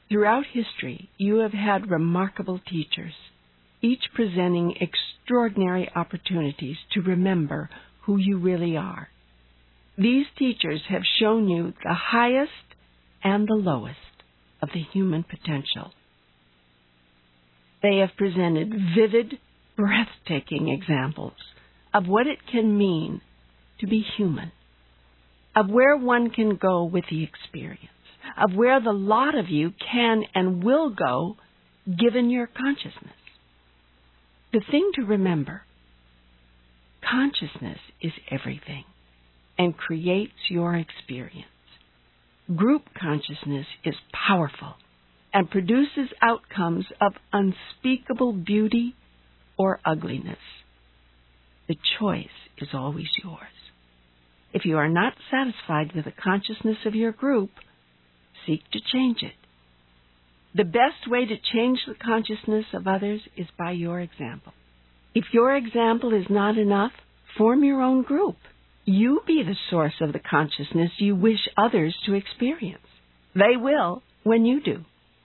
Throughout history, you have had remarkable teachers, each presenting extraordinary opportunities to remember who you really are. These teachers have shown you the highest and the lowest of the human potential. They have presented vivid, breathtaking examples of what it can mean to be human, of where one can go with the experience, of where the lot of you can and will go given your consciousness. The thing to remember, consciousness is everything and creates your experience. Group consciousness is powerful and produces outcomes of unspeakable beauty or ugliness. The choice is always yours. If you are not satisfied with the consciousness of your group, seek to change it. The best way to change the consciousness of others is by your example. If your example is not enough, form your own group. You be the source of the consciousness you wish others to experience. They will when you do.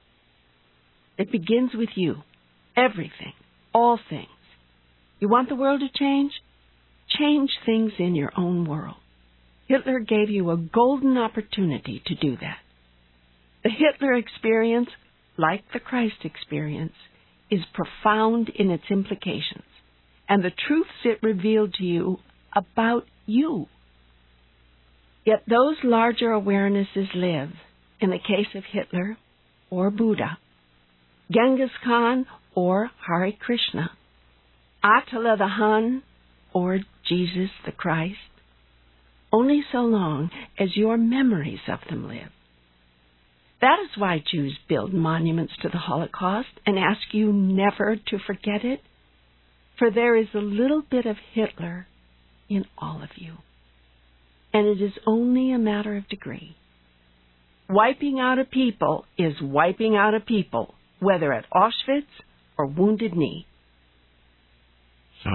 It begins with you. Everything. All things. You want the world to change? Change things in your own world. Hitler gave you a golden opportunity to do that. The Hitler experience, like the Christ experience, is profound in its implications and the truths it revealed to you about you. Yet those larger awarenesses live in the case of Hitler or Buddha, Genghis Khan or Hare Krishna, Attila the Hun or Jesus the Christ, only so long as your memories of them live. That is why Jews build monuments to the Holocaust and ask you never to forget it, for there is a little bit of Hitler in all of you, and it is only a matter of degree. Wiping out a people is wiping out a people, whether at Auschwitz or Wounded Knee. So,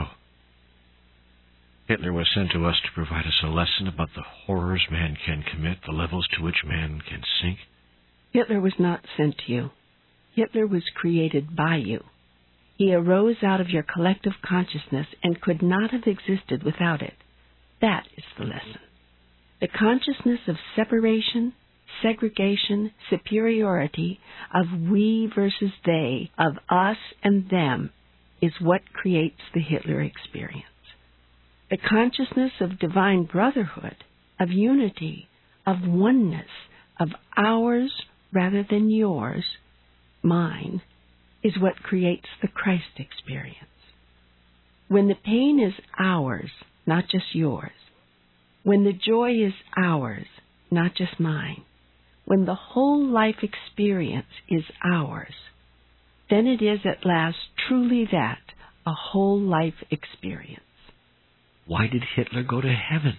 Hitler was sent to us to provide us a lesson about the horrors man can commit, the levels to which man can sink? Hitler was not sent to you. Hitler was created by you. He arose out of your collective consciousness and could not have existed without it. That is the lesson. The consciousness of separation, segregation, superiority, of we versus they, of us and them, is what creates the Hitler experience. The consciousness of divine brotherhood, of unity, of oneness, of ours rather than yours, mine, is what creates the Christ experience. When the pain is ours, not just yours, when the joy is ours, not just mine, when the whole life experience is ours, then it is at last truly that, a whole life experience. Why did Hitler go to heaven?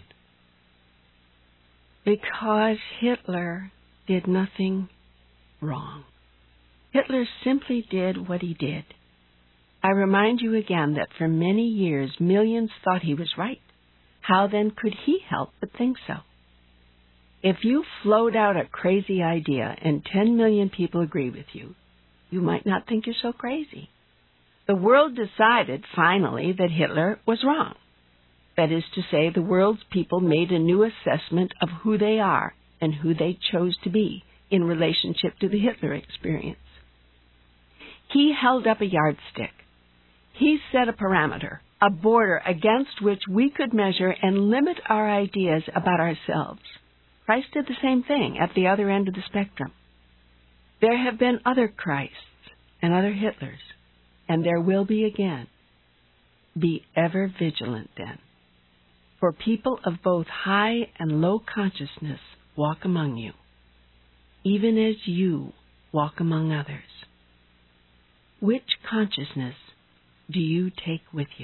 Because Hitler did nothing wrong. Hitler simply did what he did. I remind you again that for many years millions thought he was right. How then could he help but think so? If you float out a crazy idea and 10 million people agree with you, you might not think you're so crazy. The world decided, finally, that Hitler was wrong. That is to say, the world's people made a new assessment of who they are and who they chose to be in relationship to the Hitler experience. He held up a yardstick. He set a parameter, a border against which we could measure and limit our ideas about ourselves. Christ did the same thing at the other end of the spectrum. There have been other Christs and other Hitlers, and there will be again. Be ever vigilant then. For people of both high and low consciousness walk among you, even as you walk among others. Which consciousness do you take with you?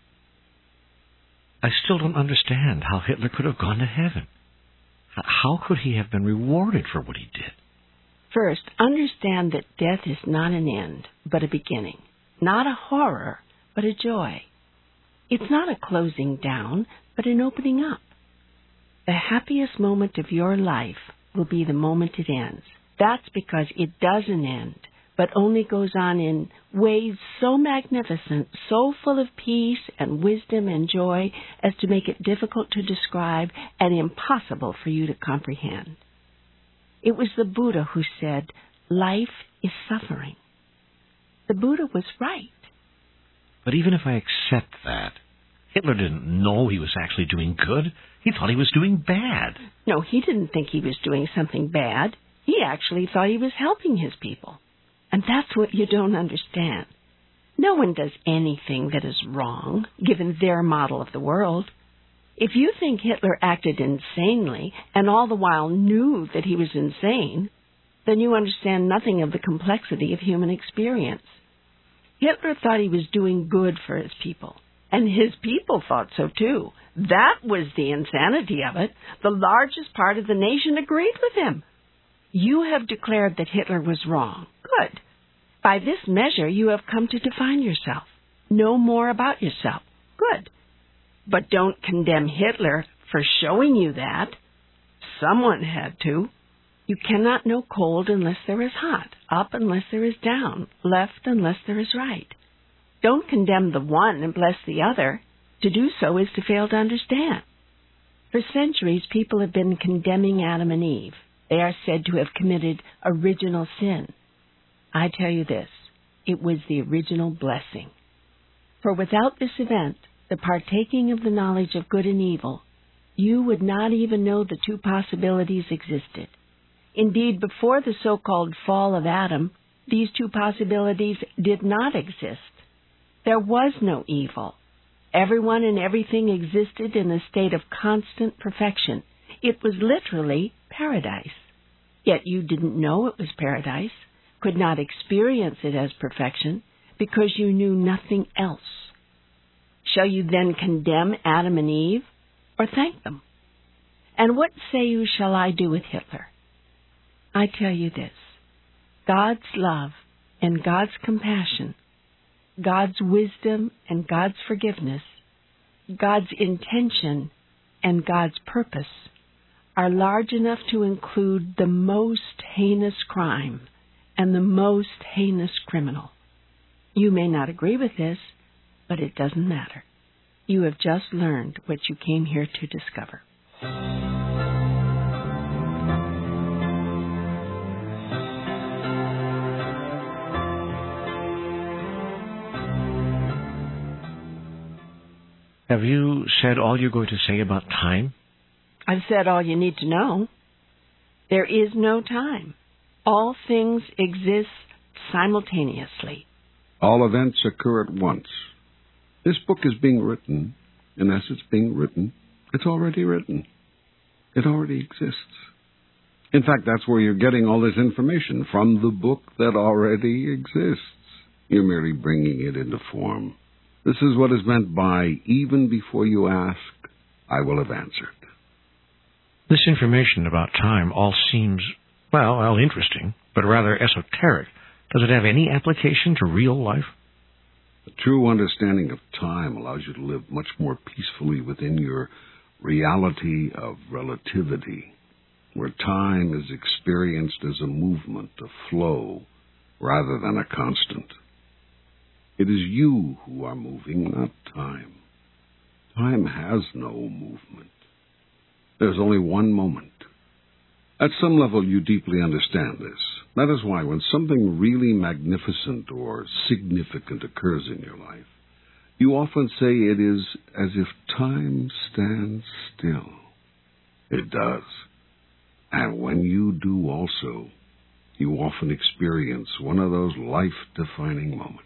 I still don't understand how Hitler could have gone to heaven. How could he have been rewarded for what he did? First, understand that death is not an end, but a beginning. Not a horror, but a joy. It's not a closing down, but an opening up. The happiest moment of your life will be the moment it ends, That's because it doesn't end, but only goes on in ways so magnificent, so full of peace and wisdom and joy as to make it difficult to describe and impossible for you to comprehend. It was the Buddha who said, "Life is suffering." The Buddha was right. But even if I accept that, Hitler didn't know he was actually doing good. He thought he was doing bad. No, he didn't think he was doing something bad. He actually thought he was helping his people. And that's what you don't understand. No one does anything that is wrong, given their model of the world. If you think Hitler acted insanely and all the while knew that he was insane, then you understand nothing of the complexity of human experience. Hitler thought he was doing good for his people, and his people thought so too. That was the insanity of it. The largest part of the nation agreed with him. You have declared that Hitler was wrong. Good. By this measure, you have come to define yourself. Know more about yourself. Good. But don't condemn Hitler for showing you that. Someone had to. You cannot know cold unless there is hot, up unless there is down, left unless there is right. Don't condemn the one and bless the other. To do so is to fail to understand. For centuries, people have been condemning Adam and Eve. They are said to have committed original sin. I tell you this, it was the original blessing. For without this event, the partaking of the knowledge of good and evil, you would not even know the two possibilities existed. Indeed, before the so-called fall of Adam, these two possibilities did not exist. There was no evil. Everyone and everything existed in a state of constant perfection. It was literally paradise. Yet you didn't know it was paradise, could not experience it as perfection, because you knew nothing else. Shall you then condemn Adam and Eve, or thank them? And what, say you, shall I do with Hitler? I tell you this, God's love and God's compassion, God's wisdom and God's forgiveness, God's intention and God's purpose are large enough to include the most heinous crime and the most heinous criminal. You may not agree with this, but it doesn't matter. You have just learned what you came here to discover. Have you said all you're going to say about time? I've said all you need to know. There is no time. All things exist simultaneously. All events occur at once. This book is being written, and as it's being written, it's already written. It already exists. In fact, that's where you're getting all this information, from the book that already exists. You're merely bringing it into form. This is what is meant by, even before you ask, I will have answered. This information about time all seems, well, interesting, but rather esoteric. Does it have any application to real life? A true understanding of time allows you to live much more peacefully within your reality of relativity, where time is experienced as a movement, a flow, rather than a constant. It is you who are moving, not time. Time has no movement. There's only one moment. At some level, you deeply understand this. That is why when something really magnificent or significant occurs in your life, you often say it is as if time stands still. It does. And when you do also, you often experience one of those life-defining moments.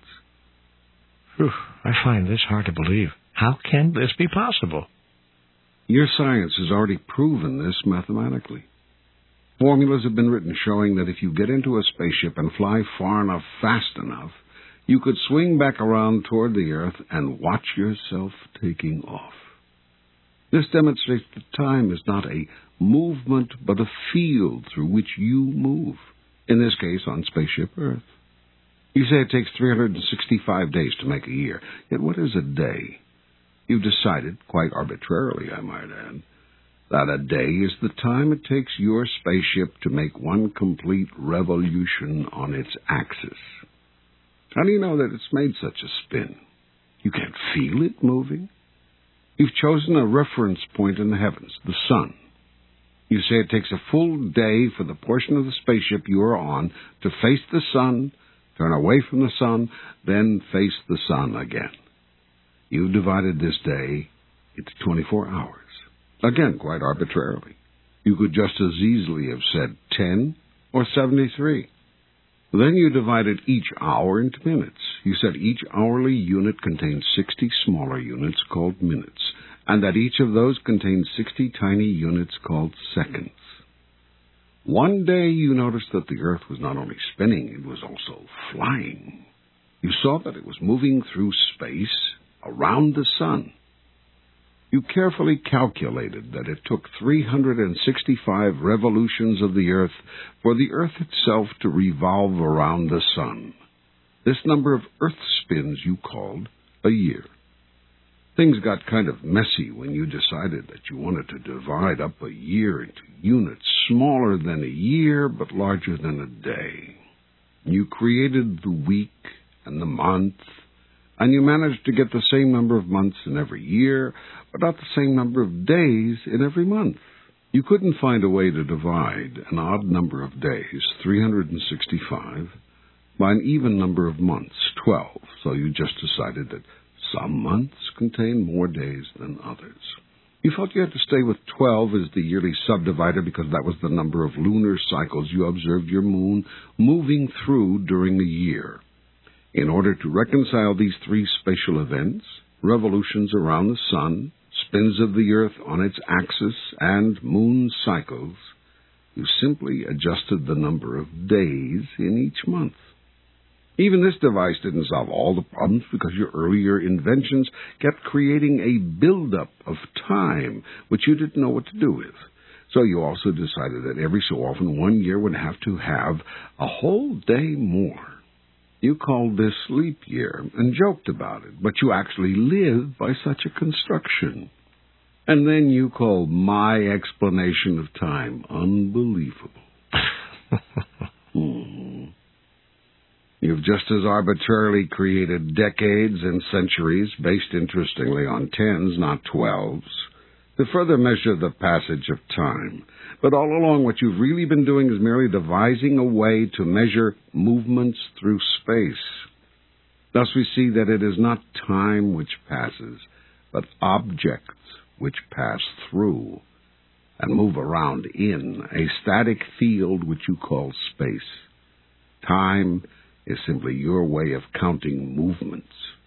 Whew, I find this hard to believe. How can this be possible? Your science has already proven this mathematically. Formulas have been written showing that if you get into a spaceship and fly far enough, fast enough, you could swing back around toward the Earth and watch yourself taking off. This demonstrates that time is not a movement, but a field through which you move, in this case on Spaceship Earth. You say it takes 365 days to make a year. Yet what is a day? You've decided, quite arbitrarily I might add, that a day is the time it takes your spaceship to make one complete revolution on its axis. How do you know that it's made such a spin? You can't feel it moving. You've chosen a reference point in the heavens, the sun. You say it takes a full day for the portion of the spaceship you are on to face the sun, turn away from the sun, then face the sun again. You've divided this day into 24 hours. Again, quite arbitrarily. You could just as easily have said 10 or 73. Then you divided each hour into minutes. You said each hourly unit contains 60 smaller units called minutes, and that each of those contains 60 tiny units called seconds. One day you noticed that the Earth was not only spinning, it was also flying. You saw that it was moving through space around the sun. You carefully calculated that it took 365 revolutions of the Earth for the Earth itself to revolve around the sun. This number of Earth spins you called a year. Things got kind of messy when you decided that you wanted to divide up a year into units smaller than a year but larger than a day. You created the week and the month, and you managed to get the same number of months in every year, but not the same number of days in every month. You couldn't find a way to divide an odd number of days, 365, by an even number of months, 12, so you just decided that some months contain more days than others. You felt you had to stay with 12 as the yearly subdivider because that was the number of lunar cycles you observed your moon moving through during the year. In order to reconcile these three spatial events, revolutions around the sun, spins of the Earth on its axis, and moon cycles, you simply adjusted the number of days in each month. Even this device didn't solve all the problems because your earlier inventions kept creating a buildup of time which you didn't know what to do with. So you also decided that every so often 1 year would have to have a whole day more. You called this leap year and joked about it, but you actually lived by such a construction. And then you called my explanation of time unbelievable. You've just as arbitrarily created decades and centuries, based interestingly on tens, not 12s, to further measure the passage of time. But all along, what you've really been doing is merely devising a way to measure movements through space. Thus we see that it is not time which passes, but objects which pass through and move around in a static field which you call space. Time is simply your way of counting movements.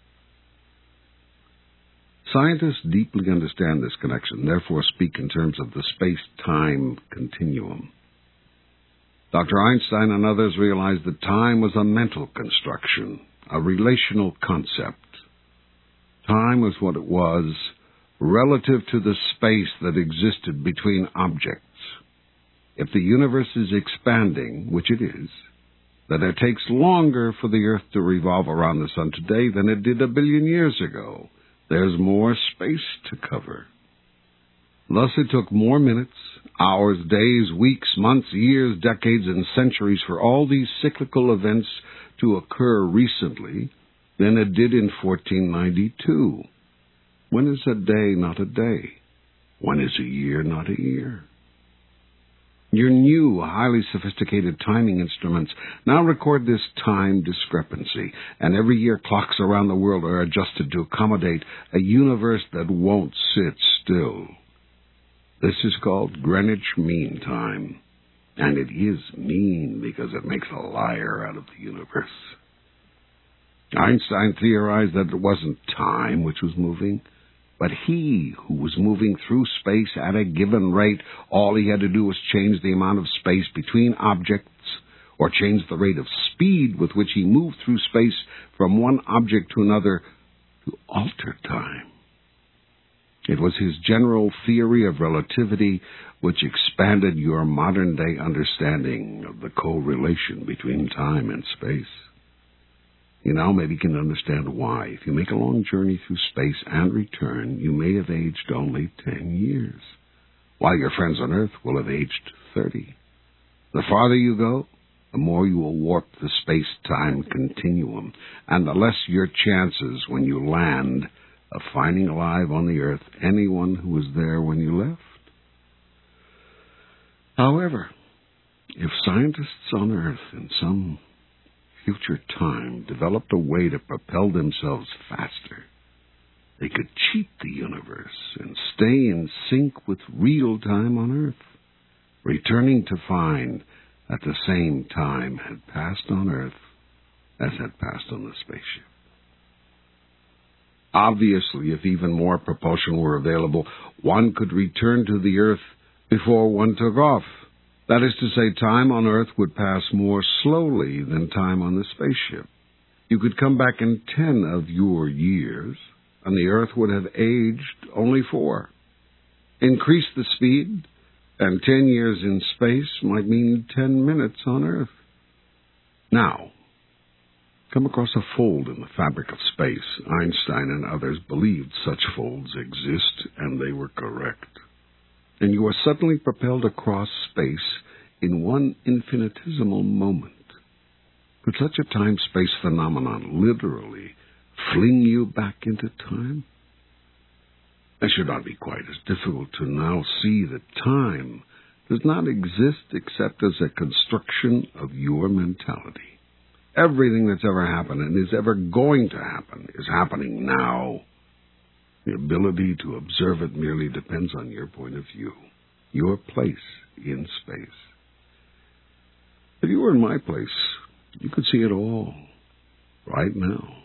Scientists deeply understand this connection, therefore speak in terms of the space-time continuum. Dr. Einstein and others realized that time was a mental construction, a relational concept. Time was what it was relative to the space that existed between objects. If the universe is expanding, which it is, then it takes longer for the Earth to revolve around the sun today than it did 1 billion years ago. There's more space to cover. Thus it took more minutes, hours, days, weeks, months, years, decades, and centuries for all these cyclical events to occur recently than it did in 1492. When is a day not a day? When is a year not a year? Your new, highly sophisticated timing instruments now record this time discrepancy, and every year clocks around the world are adjusted to accommodate a universe that won't sit still. This is called Greenwich Mean Time, and it is mean because it makes a liar out of the universe. Einstein theorized that it wasn't time which was moving, but he who was moving through space at a given rate. All he had to do was change the amount of space between objects, or change the rate of speed with which he moved through space from one object to another to alter time. It was his general theory of relativity which expanded your modern-day understanding of the correlation between time and space. You now maybe can understand why, if you make a long journey through space and return, you may have aged only 10 years. while your friends on Earth will have aged 30. The farther you go, the more you will warp the space-time continuum, and the less your chances when you land of finding alive on the Earth anyone who was there when you left. However, if scientists on Earth in some future time developed a way to propel themselves faster, they could cheat the universe and stay in sync with real time on Earth, returning to find that the same time had passed on Earth as had passed on the spaceship. Obviously, if even more propulsion were available, one could return to the Earth before one took off. That is to say, time on Earth would pass more slowly than time on the spaceship. You could come back in 10 of your years, and the Earth would have aged only 4. Increase the speed, and 10 years in space might mean 10 minutes on Earth. Now, come across a fold in the fabric of space. Einstein and others believed such folds exist, and they were correct. And you are suddenly propelled across space in one infinitesimal moment. Could such a time-space phenomenon literally fling you back into time? It should not be quite as difficult to now see that time does not exist except as a construction of your mentality. Everything that's ever happened and is ever going to happen is happening now. The ability to observe it merely depends on your point of view, your place in space. If you were in my place, you could see it all right now.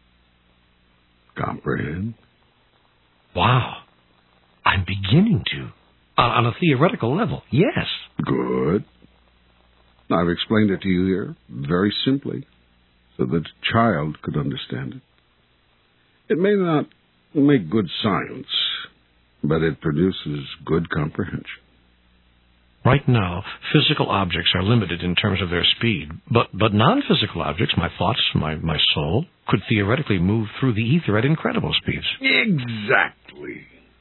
Comprehend? Wow. I'm beginning to. On a theoretical level, yes. Good. I've explained it to you here very simply so that a child could understand it. It may not make good science, but it produces good comprehension. Right now, physical objects are limited in terms of their speed, but non-physical objects, my thoughts, my soul, could theoretically move through the ether at incredible speeds. Exactly.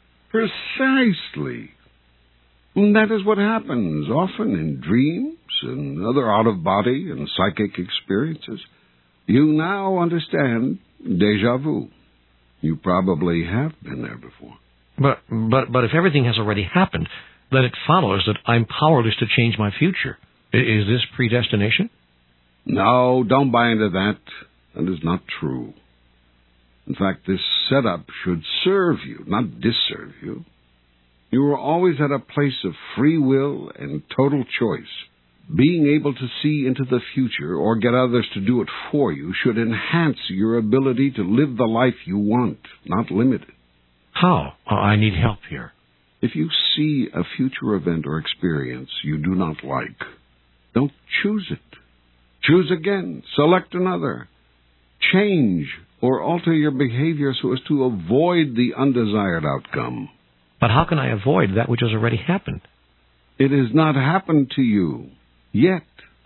Precisely. And that is what happens often in dreams and other out-of-body and psychic experiences. You now understand déjà vu. You probably have been there before. But if everything has already happened, then it follows that I'm powerless to change my future. Is this predestination? No, don't buy into that. That is not true. In fact, this setup should serve you, not disserve you. You are always at a place of free will and total choice. Being able to see into the future or get others to do it for you should enhance your ability to live the life you want, not limit it. How? I need help here. If you see a future event or experience you do not like, don't choose it. Choose again. Select another. Change or alter your behavior so as to avoid the undesired outcome. But how can I avoid that which has already happened? It has not happened to you yet.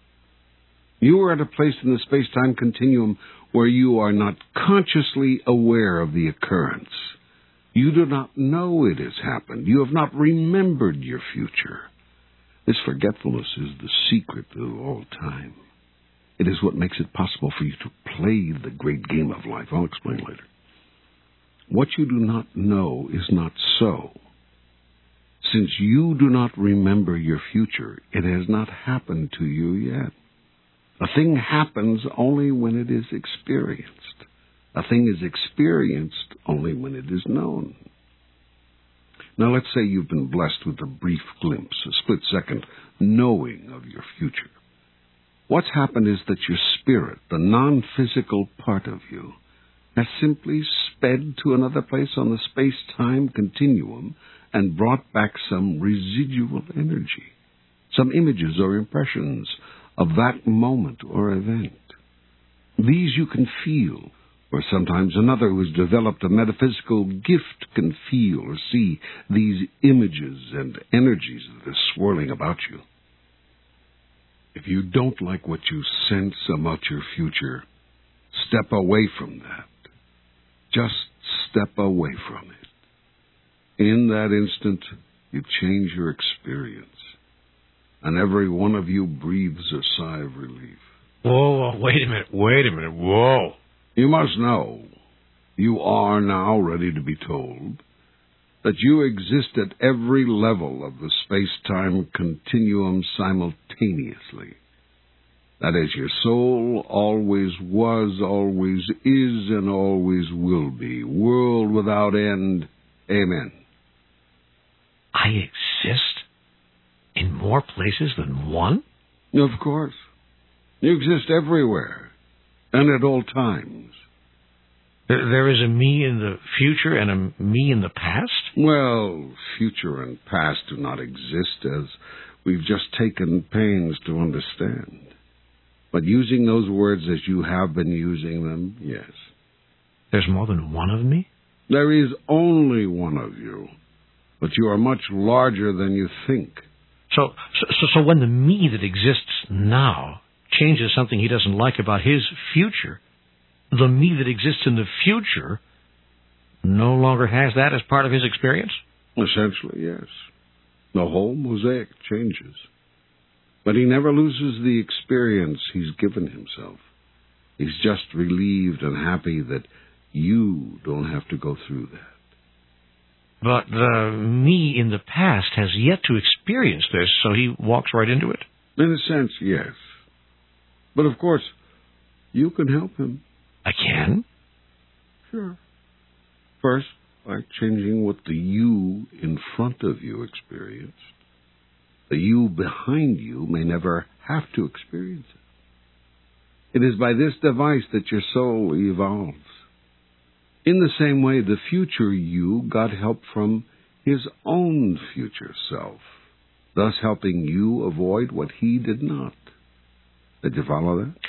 You are at a place in the space-time continuum where you are not consciously aware of the occurrence. You do not know it has happened. You have not remembered your future. This forgetfulness is the secret of all time. It is what makes it possible for you to play the great game of life. I'll explain later. What you do not know is not so. Since you do not remember your future, it has not happened to you yet. A thing happens only when it is experienced. A thing is experienced only when it is known. Now let's say you've been blessed with a brief glimpse, a split-second knowing of your future. What's happened is that your spirit, the non-physical part of you, has simply sped to another place on the space-time continuum and brought back some residual energy, some images or impressions of that moment or event. These you can feel, or sometimes another who has developed a metaphysical gift can feel or see these images and energies that are swirling about you. If you don't like what you sense about your future, step away from that. Just step away from it. In that instant, you change your experience, and every one of you breathes a sigh of relief. Whoa, wait a minute, whoa. You must know, you are now ready to be told, that you exist at every level of the space-time continuum simultaneously. That is, your soul always was, always is, and always will be. World without end. Amen. I exist in more places than one? Of course. You exist everywhere, and at all times. There is a me in the future and a me in the past? Well, future and past do not exist, as we've just taken pains to understand. But using those words as you have been using them, yes. There's more than one of me? There is only one of you, but you are much larger than you think. So when the me that exists now changes something he doesn't like about his future, the me that exists in the future no longer has that as part of his experience? Essentially, yes. The whole mosaic changes. But he never loses the experience he's given himself. He's just relieved and happy that you don't have to go through that. But the me in the past has yet to experience this, so he walks right into it? In a sense, yes. But of course, you can help him. I can? Sure. First, by changing what the you in front of you experienced. The you behind you may never have to experience it. It is by this device that your soul evolves. In the same way, the future you got help from his own future self, thus helping you avoid what he did not. Did you follow that?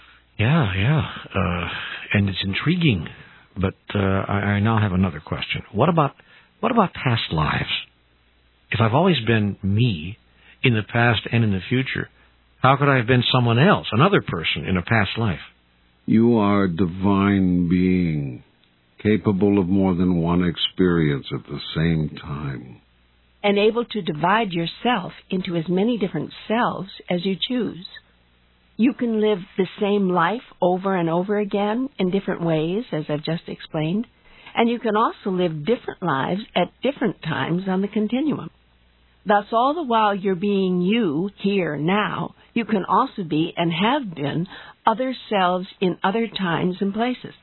Yeah. And it's intriguing. But I now have another question. What about past lives? If I've always been me in the past and in the future, how could I have been someone else, another person, in a past life? You are a divine being, capable of more than one experience at the same time. And able to divide yourself into as many different selves as you choose. You can live the same life over and over again in different ways, as I've just explained, and you can also live different lives at different times on the continuum. Thus, all the while you're being you here now, you can also be and have been other selves in other times and places.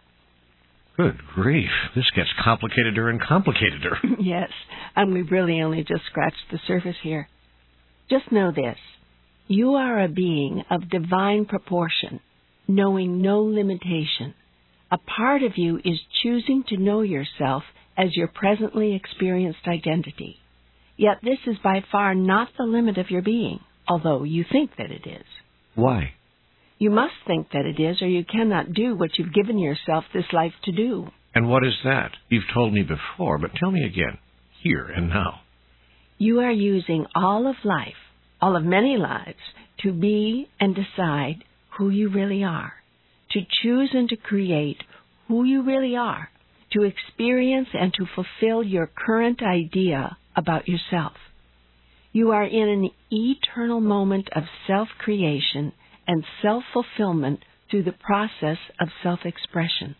Good grief. This gets complicateder and complicateder. Yes, and we've really only just scratched the surface here. Just know this. You are a being of divine proportion, knowing no limitation. A part of you is choosing to know yourself as your presently experienced identity. Yet this is by far not the limit of your being, although you think that it is. Why? You must think that it is, or you cannot do what you've given yourself this life to do. And what is that? You've told me before, but tell me again, here and now. You are using all of life, all of many lives, to be and decide who you really are, to choose and to create who you really are, to experience and to fulfill your current idea about yourself. You are in an eternal moment of self-creation and self-fulfillment through the process of self-expression.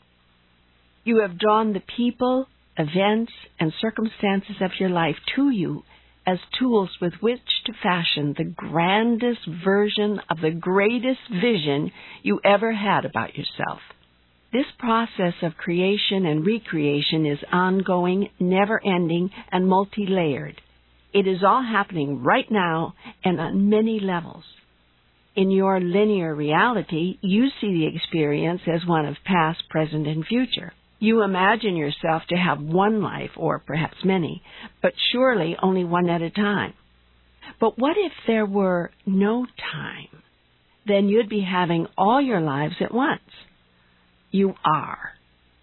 You have drawn the people, events, and circumstances of your life to you as tools with which to fashion the grandest version of the greatest vision you ever had about yourself. This process of creation and recreation is ongoing, never-ending, and multi-layered. It is all happening right now and on many levels. In your linear reality, you see the experience as one of past, present, and future. You imagine yourself to have one life, or perhaps many, but surely only one at a time. But what if there were no time? Then you'd be having all your lives at once. You are.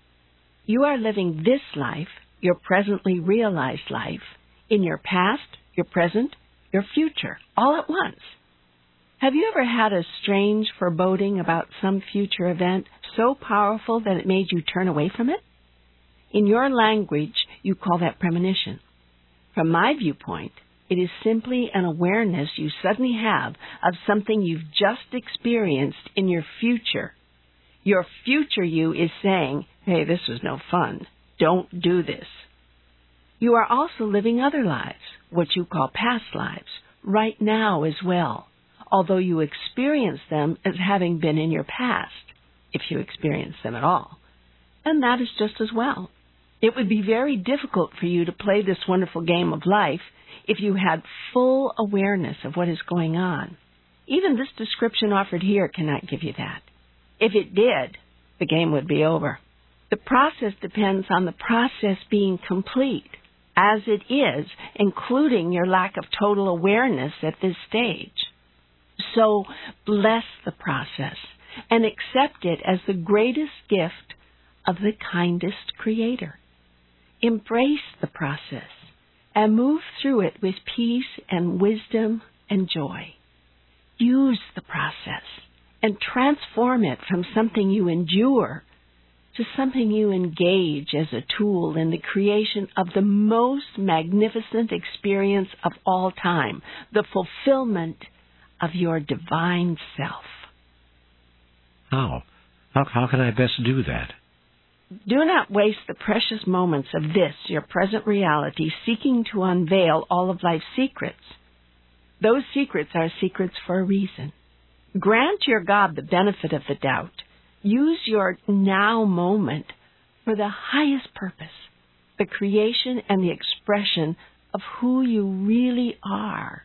You are living this life, your presently realized life, in your past, your present, your future, all at once. Have you ever had a strange foreboding about some future event so powerful that it made you turn away from it? In your language, you call that premonition. From my viewpoint, it is simply an awareness you suddenly have of something you've just experienced in your future. Your future you is saying, hey, this was no fun. Don't do this. You are also living other lives, what you call past lives, right now as well, although you experience them as having been in your past, if you experience them at all. And that is just as well. It would be very difficult for you to play this wonderful game of life if you had full awareness of what is going on. Even this description offered here cannot give you that. If it did, the game would be over. The process depends on the process being complete, as it is, including your lack of total awareness at this stage. So bless the process and accept it as the greatest gift of the kindest Creator. Embrace the process and move through it with peace and wisdom and joy. Use the process and transform it from something you endure to something you engage as a tool in the creation of the most magnificent experience of all time, the fulfillment of your divine self. How? How can I best do that? Do not waste the precious moments of this, your present reality, seeking to unveil all of life's secrets. Those secrets are secrets for a reason. Grant your God the benefit of the doubt. Use your now moment for the highest purpose, the creation and the expression of who you really are.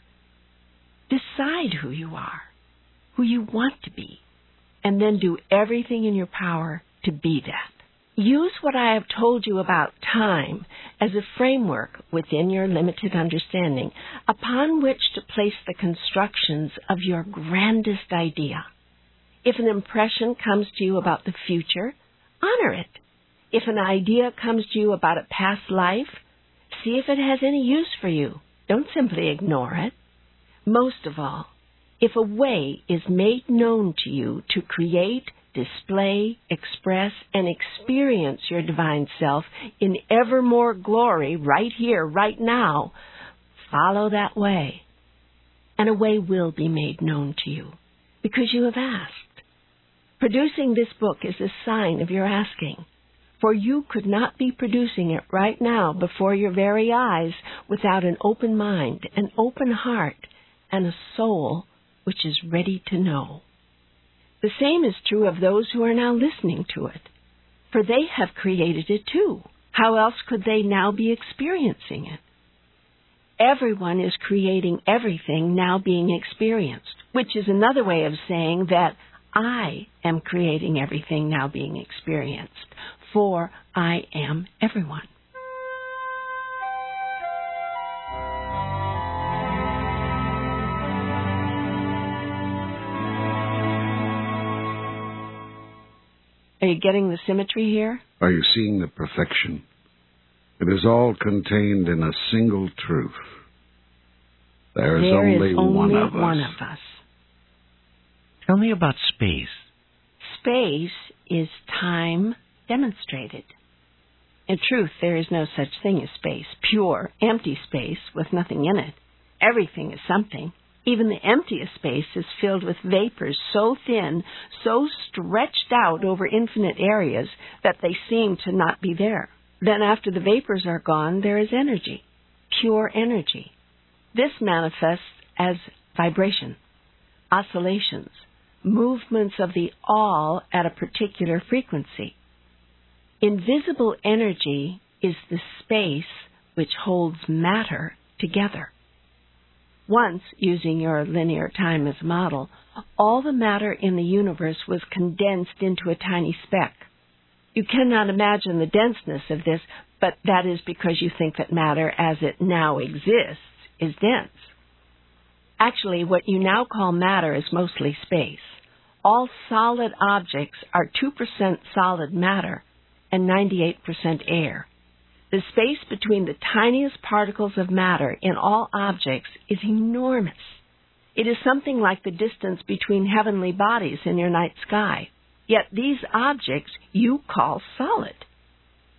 Decide who you are, who you want to be, and then do everything in your power to be that. Use what I have told you about time as a framework within your limited understanding upon which to place the constructions of your grandest idea. If an impression comes to you about the future, honor it. If an idea comes to you about a past life, see if it has any use for you. Don't simply ignore it. Most of all, if a way is made known to you to create, display, express, and experience your divine self in ever more glory right here, right now, follow that way. And a way will be made known to you because you have asked. Producing this book is a sign of your asking, for you could not be producing it right now before your very eyes without an open mind, an open heart, and a soul which is ready to know. The same is true of those who are now listening to it, for they have created it too. How else could they now be experiencing it? Everyone is creating everything now being experienced, which is another way of saying that I am creating everything now being experienced, for I am everyone. Are you getting the symmetry here? Are you seeing the perfection? It is all contained in a single truth. There is only one of us. Tell me about space. Space is time demonstrated. In truth, there is no such thing as space, pure, empty space with nothing in it. Everything is something. Even the emptiest space is filled with vapors so thin, so stretched out over infinite areas that they seem to not be there. Then after the vapors are gone, there is energy, pure energy. This manifests as vibration, oscillations, movements of the all at a particular frequency. Invisible energy is the space which holds matter together. Once, using your linear time as a model, all the matter in the universe was condensed into a tiny speck. You cannot imagine the denseness of this, but that is because you think that matter as it now exists is dense. Actually, what you now call matter is mostly space. All solid objects are 2% solid matter and 98% air. The space between the tiniest particles of matter in all objects is enormous. It is something like the distance between heavenly bodies in your night sky. Yet these objects you call solid.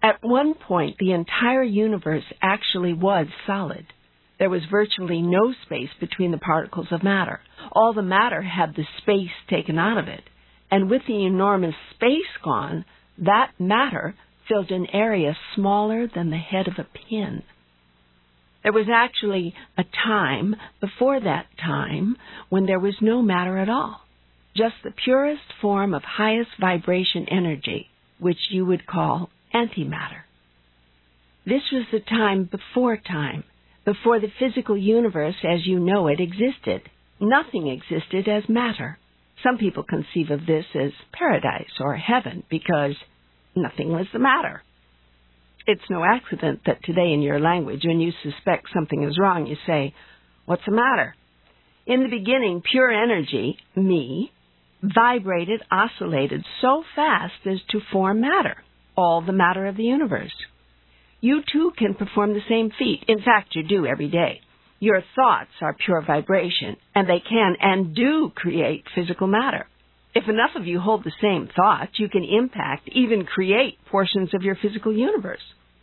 At one point, the entire universe actually was solid. There was virtually no space between the particles of matter. All the matter had the space taken out of it. And with the enormous space gone, that matter filled an area smaller than the head of a pin. There was actually a time before that time when there was no matter at all, just the purest form of highest vibration energy, which you would call antimatter. This was the time, before the physical universe as you know it existed. Nothing existed as matter. Some people conceive of this as paradise or heaven because nothing was the matter. It's no accident that today in your language, when you suspect something is wrong, you say, "What's the matter?" In the beginning, pure energy, me, vibrated, oscillated so fast as to form matter, all the matter of the universe. You too can perform the same feat. In fact, you do every day. Your thoughts are pure vibration, and they can and do create physical matter. If enough of you hold the same thought, you can impact, even create portions of your physical universe.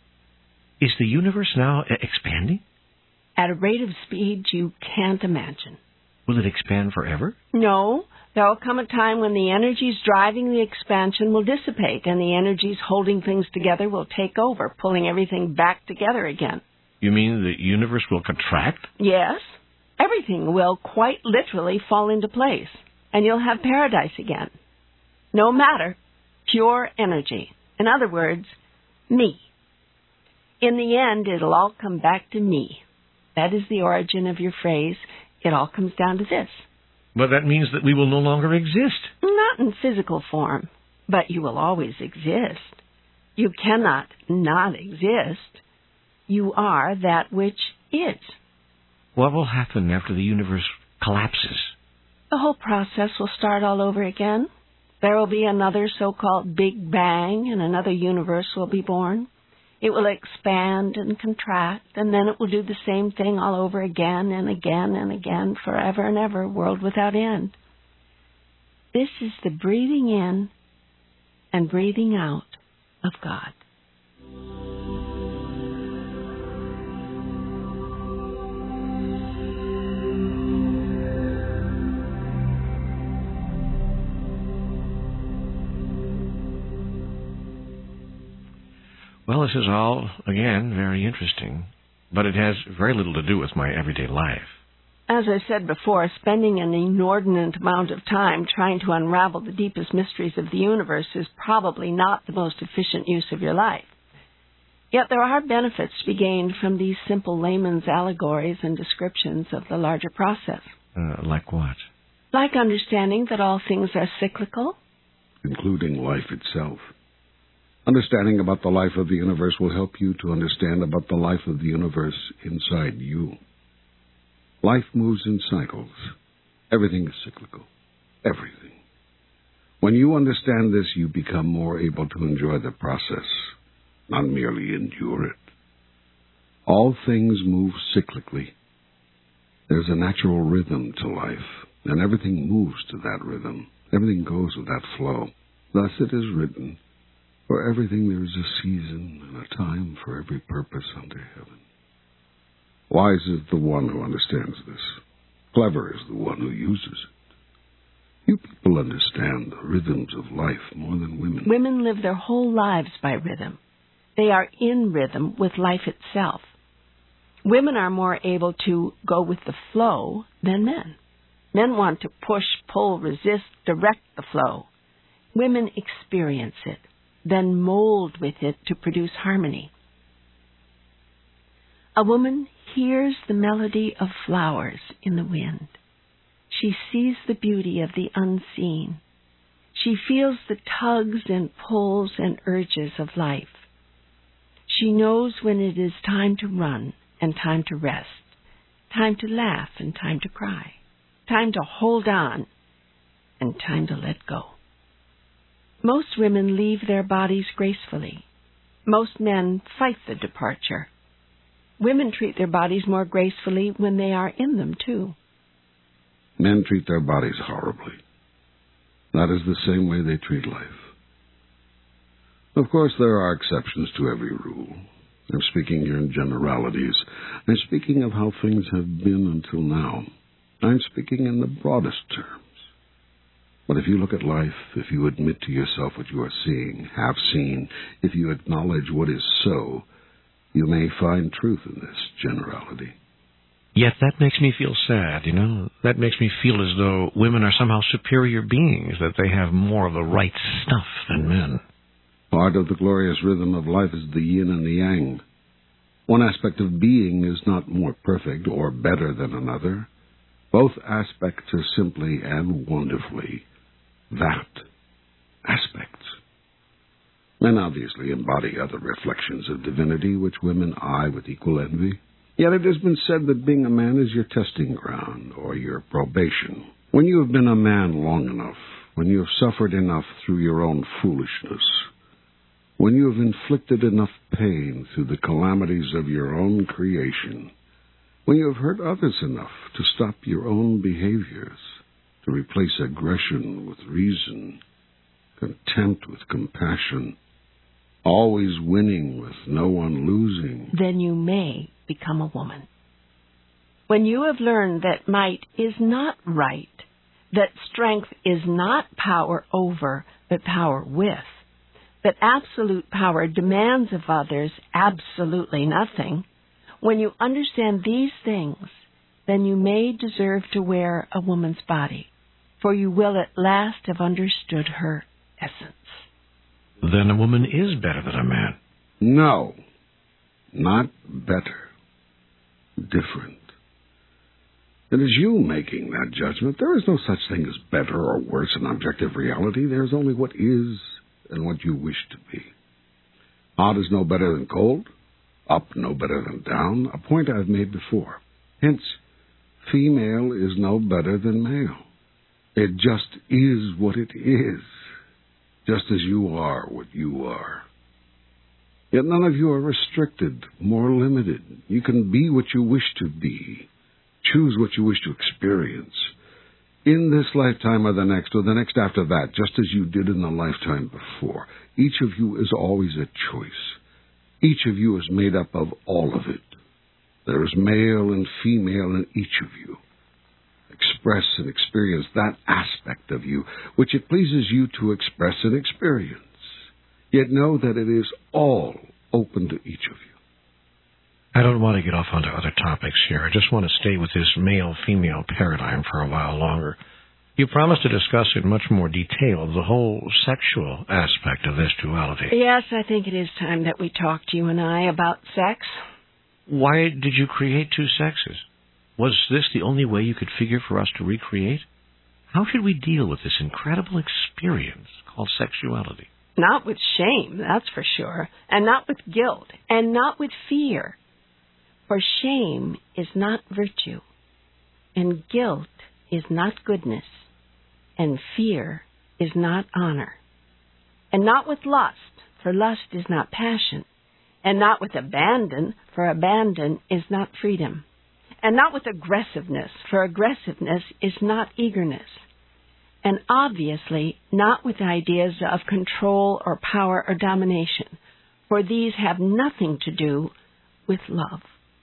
Is the universe now expanding? At a rate of speed you can't imagine. Will it expand forever? No. There will come a time when the energies driving the expansion will dissipate, and the energies holding things together will take over, pulling everything back together again. You mean the universe will contract? Yes. Everything will quite literally fall into place, and you'll have paradise again. No matter, pure energy. In other words, me. In the end, it'll all come back to me. That is the origin of your phrase, it all comes down to this. But that means that we will no longer exist. Not in physical form, but you will always exist. You cannot not exist. You are that which is. What will happen after the universe collapses? The whole process will start all over again. There will be another so-called Big Bang, and another universe will be born. It will expand and contract, and then it will do the same thing all over again and again and again, forever and ever, world without end. This is the breathing in and breathing out of God. Well, this is all, again, very interesting, but it has very little to do with my everyday life. As I said before, spending an inordinate amount of time trying to unravel the deepest mysteries of the universe is probably not the most efficient use of your life. Yet there are benefits to be gained from these simple layman's allegories and descriptions of the larger process. Like what? Like understanding that all things are cyclical. Including life itself. Understanding about the life of the universe will help you to understand about the life of the universe inside you. Life moves in cycles. Everything is cyclical. Everything. When you understand this, you become more able to enjoy the process, not merely endure it. All things move cyclically. There's a natural rhythm to life, and everything moves to that rhythm. Everything goes with that flow. Thus it is written, "For everything there is a season and a time for every purpose under heaven." Wise is the one who understands this. Clever is the one who uses it. You people understand the rhythms of life more than women. Women live their whole lives by rhythm. They are in rhythm with life itself. Women are more able to go with the flow than men. Men want to push, pull, resist, direct the flow. Women experience it, then mold with it to produce harmony. A woman hears the melody of flowers in the wind. She sees the beauty of the unseen. She feels the tugs and pulls and urges of life. She knows when it is time to run and time to rest, time to laugh and time to cry, time to hold on and time to let go. Most women leave their bodies gracefully. Most men fight the departure. Women treat their bodies more gracefully when they are in them, too. Men treat their bodies horribly. That is the same way they treat life. Of course, there are exceptions to every rule. I'm speaking here in generalities. I'm speaking of how things have been until now. I'm speaking in the broadest terms. But if you look at life, if you admit to yourself what you are seeing, have seen, if you acknowledge what is so, you may find truth in this generality. Yet that makes me feel sad, That makes me feel as though women are somehow superior beings, that they have more of the right stuff than men. Part of the glorious rhythm of life is the yin and the yang. One aspect of being is not more perfect or better than another. Both aspects are simply and wonderfully that, aspects. Men obviously embody other reflections of divinity which women eye with equal envy. Yet it has been said that being a man is your testing ground or your probation. When you have been a man long enough, when you have suffered enough through your own foolishness, when you have inflicted enough pain through the calamities of your own creation, when you have hurt others enough to stop your own behaviors, to replace aggression with reason, contempt with compassion, always winning with no one losing, then you may become a woman. When you have learned that might is not right, that strength is not power over, but power with, that absolute power demands of others absolutely nothing, when you understand these things, then you may deserve to wear a woman's body, for you will at last have understood her essence. Then a woman is better than a man. No, not better. Different. It is you making that judgment. There is no such thing as better or worse in objective reality. There is only what is and what you wish to be. Hot is no better than cold. Up no better than down. A point I have made before. Hence, female is no better than male. It just is what it is. Just as you are what you are. Yet none of you are restricted, more limited. You can be what you wish to be. Choose what you wish to experience. In this lifetime or the next after that, just as you did in the lifetime before. Each of you is always a choice. Each of you is made up of all of it. There is male and female in each of you. Express and experience that aspect of you which it pleases you to express and experience. Yet know that it is all open to each of you. I don't want to get off onto other topics here. I just want to stay with this male-female paradigm for a while longer. You promised to discuss in much more detail the whole sexual aspect of this duality. Yes, I think it is time that we talk to you and I about sex. Why did you create two sexes? Was this the only way you could figure for us to recreate? How should we deal with this incredible experience called sexuality? Not with shame, that's for sure, and not with guilt, and not with fear. For shame is not virtue, and guilt is not goodness, and fear is not honor. And not with lust, for lust is not passion, and not with abandon, for abandon is not freedom, and not with aggressiveness, for aggressiveness is not eagerness, and obviously not with ideas of control or power or domination, for these have nothing to do with love.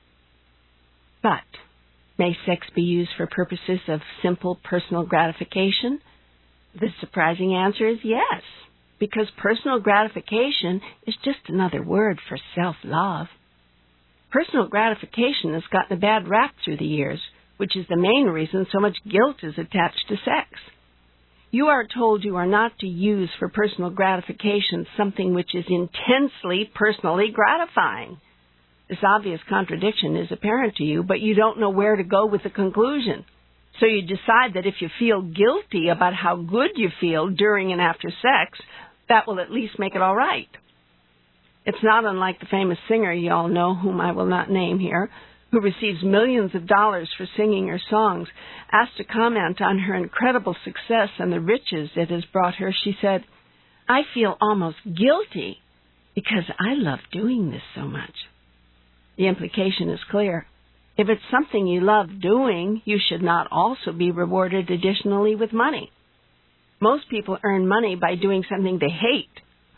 But may sex be used for purposes of simple personal gratification? The surprising answer is yes, because personal gratification is just another word for self-love. Personal gratification has gotten a bad rap through the years, which is the main reason so much guilt is attached to sex. You are told you are not to use for personal gratification something which is intensely personally gratifying. This obvious contradiction is apparent to you, but you don't know where to go with the conclusion. So you decide that if you feel guilty about how good you feel during and after sex, that will at least make it all right. It's not unlike the famous singer you all know, whom I will not name here, who receives millions of dollars for singing her songs. Asked to comment on her incredible success and the riches it has brought her, she said, "I feel almost guilty because I love doing this so much." The implication is clear. If it's something you love doing, you should not also be rewarded additionally with money. Most people earn money by doing something they hate,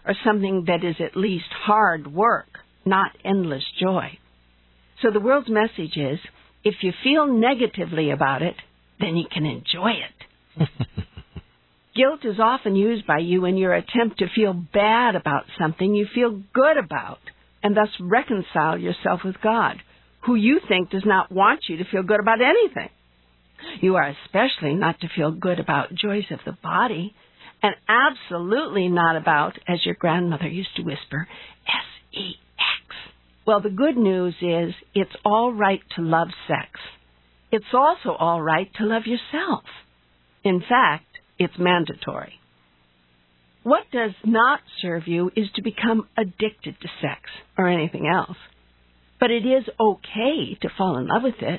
or something that is at least hard work, not endless joy. So the world's message is, if you feel negatively about it, then you can enjoy it. Guilt is often used by you in your attempt to feel bad about something you feel good about, and thus reconcile yourself with God, who you think does not want you to feel good about anything. You are especially not to feel good about joys of the body, and absolutely not about, as your grandmother used to whisper, sex. Well, the good news is it's all right to love sex. It's also all right to love yourself. In fact, it's mandatory. What does not serve you is to become addicted to sex or anything else. But it is okay to fall in love with it.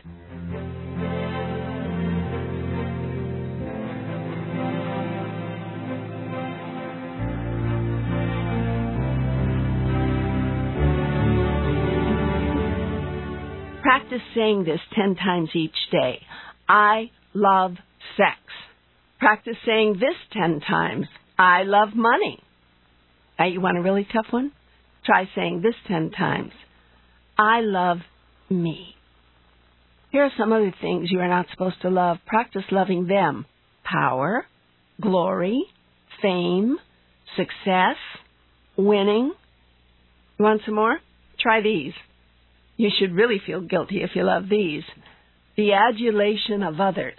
Practice saying this 10 times each day. I love sex. Practice saying this 10 times. I love money. Now, you want a really tough one? Try saying this 10 times. I love me. Here are some other things you are not supposed to love. Practice loving them. Power, glory, fame, success, winning. You want some more? Try these. You should really feel guilty if you love these. The adulation of others.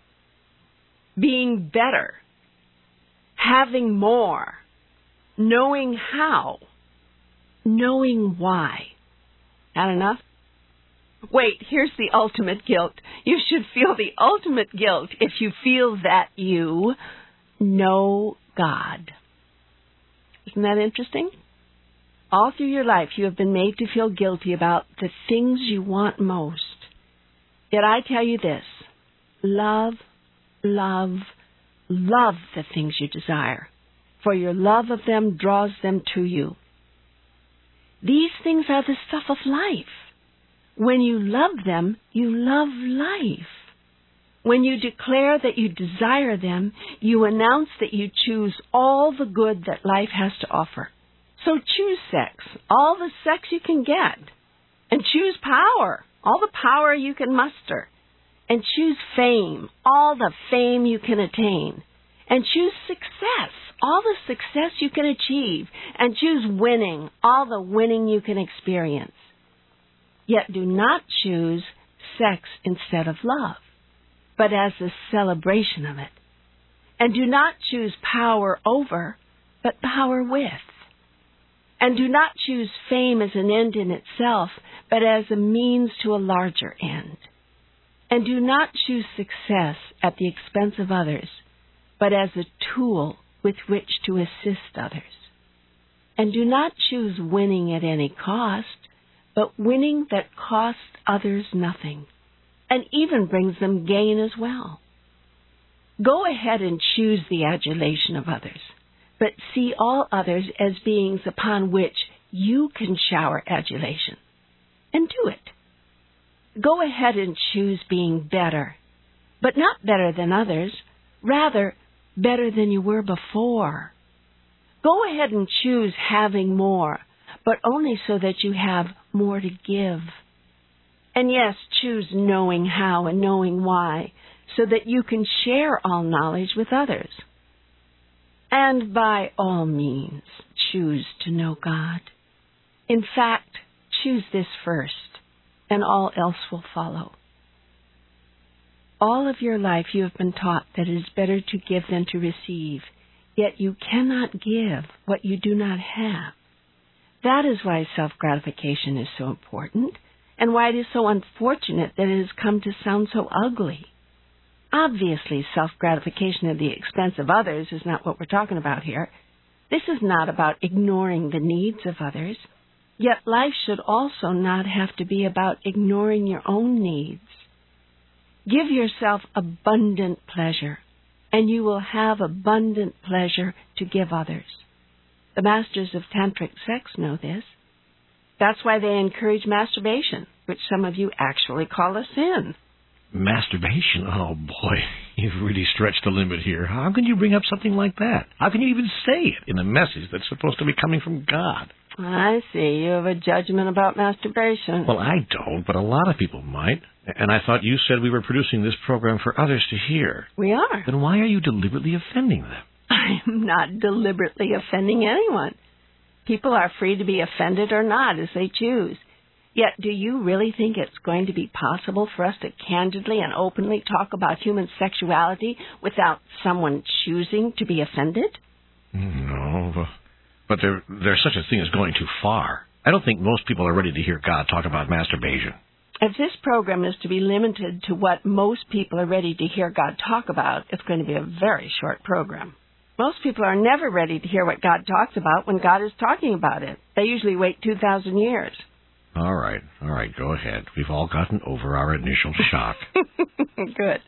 Being better. Having more. Knowing how. Knowing why. Not enough? Wait, here's the ultimate guilt. You should feel the ultimate guilt if you feel that you know God. Isn't that interesting? All through your life, you have been made to feel guilty about the things you want most. Yet I tell you this, love, love, love the things you desire, for your love of them draws them to you. These things are the stuff of life. When you love them, you love life. When you declare that you desire them, you announce that you choose all the good that life has to offer. So choose sex, all the sex you can get. And choose power, all the power you can muster. And choose fame, all the fame you can attain. And choose success, all the success you can achieve. And choose winning, all the winning you can experience. Yet do not choose sex instead of love, but as a celebration of it. And do not choose power over, but power with. And do not choose fame as an end in itself, but as a means to a larger end. And do not choose success at the expense of others, but as a tool with which to assist others. And do not choose winning at any cost, but winning that costs others nothing, and even brings them gain as well. Go ahead and choose the adulation of others, but see all others as beings upon which you can shower adulation. And do it. Go ahead and choose being better, but not better than others, rather better than you were before. Go ahead and choose having more, but only so that you have more to give. And yes, choose knowing how and knowing why, so that you can share all knowledge with others. And by all means, choose to know God. In fact, choose this first, and all else will follow. All of your life you have been taught that it is better to give than to receive, yet you cannot give what you do not have. That is why self-gratification is so important, and why it is so unfortunate that it has come to sound so ugly. Obviously, self-gratification at the expense of others is not what we're talking about here. This is not about ignoring the needs of others. Yet life should also not have to be about ignoring your own needs. Give yourself abundant pleasure, and you will have abundant pleasure to give others. The masters of tantric sex know this. That's why they encourage masturbation, which some of you actually call a sin. Masturbation? Oh, boy, you've really stretched the limit here. How can you bring up something like that? How can you even say it in a message that's supposed to be coming from God? I see. You have a judgment about masturbation. Well, I don't, but a lot of people might. And I thought you said we were producing this program for others to hear. We are. Then why are you deliberately offending them? I'm not deliberately offending anyone. People are free to be offended or not as they choose. Yet, do you really think it's going to be possible for us to candidly and openly talk about human sexuality without someone choosing to be offended? No, but there's such a thing as going too far. I don't think most people are ready to hear God talk about masturbation. If this program is to be limited to what most people are ready to hear God talk about, it's going to be a very short program. Most people are never ready to hear what God talks about when God is talking about it. They usually wait 2,000 years. All right, go ahead. We've all gotten over our initial shock. Good.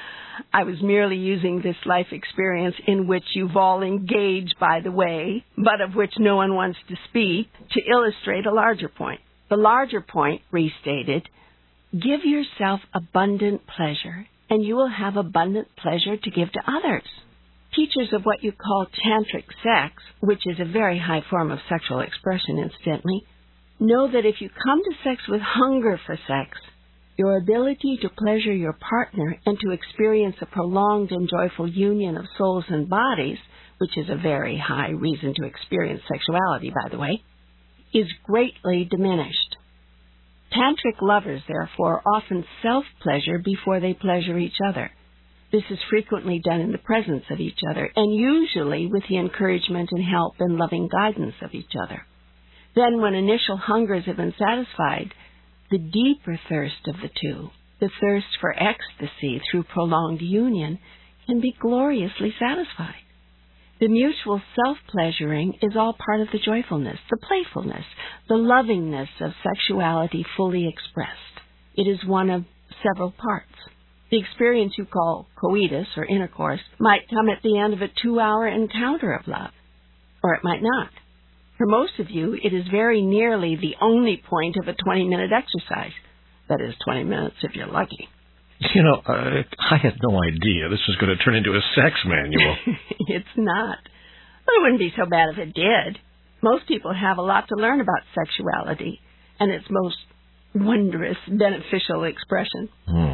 I was merely using this life experience in which you've all engaged, by the way, but of which no one wants to speak, to illustrate a larger point. The larger point, restated, give yourself abundant pleasure, and you will have abundant pleasure to give to others. Teachers of what you call tantric sex, which is a very high form of sexual expression, incidentally, know that if you come to sex with hunger for sex, your ability to pleasure your partner and to experience a prolonged and joyful union of souls and bodies, which is a very high reason to experience sexuality, by the way, is greatly diminished. Tantric lovers, therefore, often self-pleasure before they pleasure each other. This is frequently done in the presence of each other, and usually with the encouragement and help and loving guidance of each other. Then, when initial hungers have been satisfied, the deeper thirst of the two, the thirst for ecstasy through prolonged union, can be gloriously satisfied. The mutual self-pleasuring is all part of the joyfulness, the playfulness, the lovingness of sexuality fully expressed. It is one of several parts. The experience you call coitus, or intercourse, might come at the end of a 2-hour encounter of love, or it might not. For most of you, it is very nearly the only point of a 20-minute exercise. That is, 20 minutes if you're lucky. You know, I had no idea this was going to turn into a sex manual. It's not. But it wouldn't be so bad if it did. Most people have a lot to learn about sexuality and its most wondrous, beneficial expression.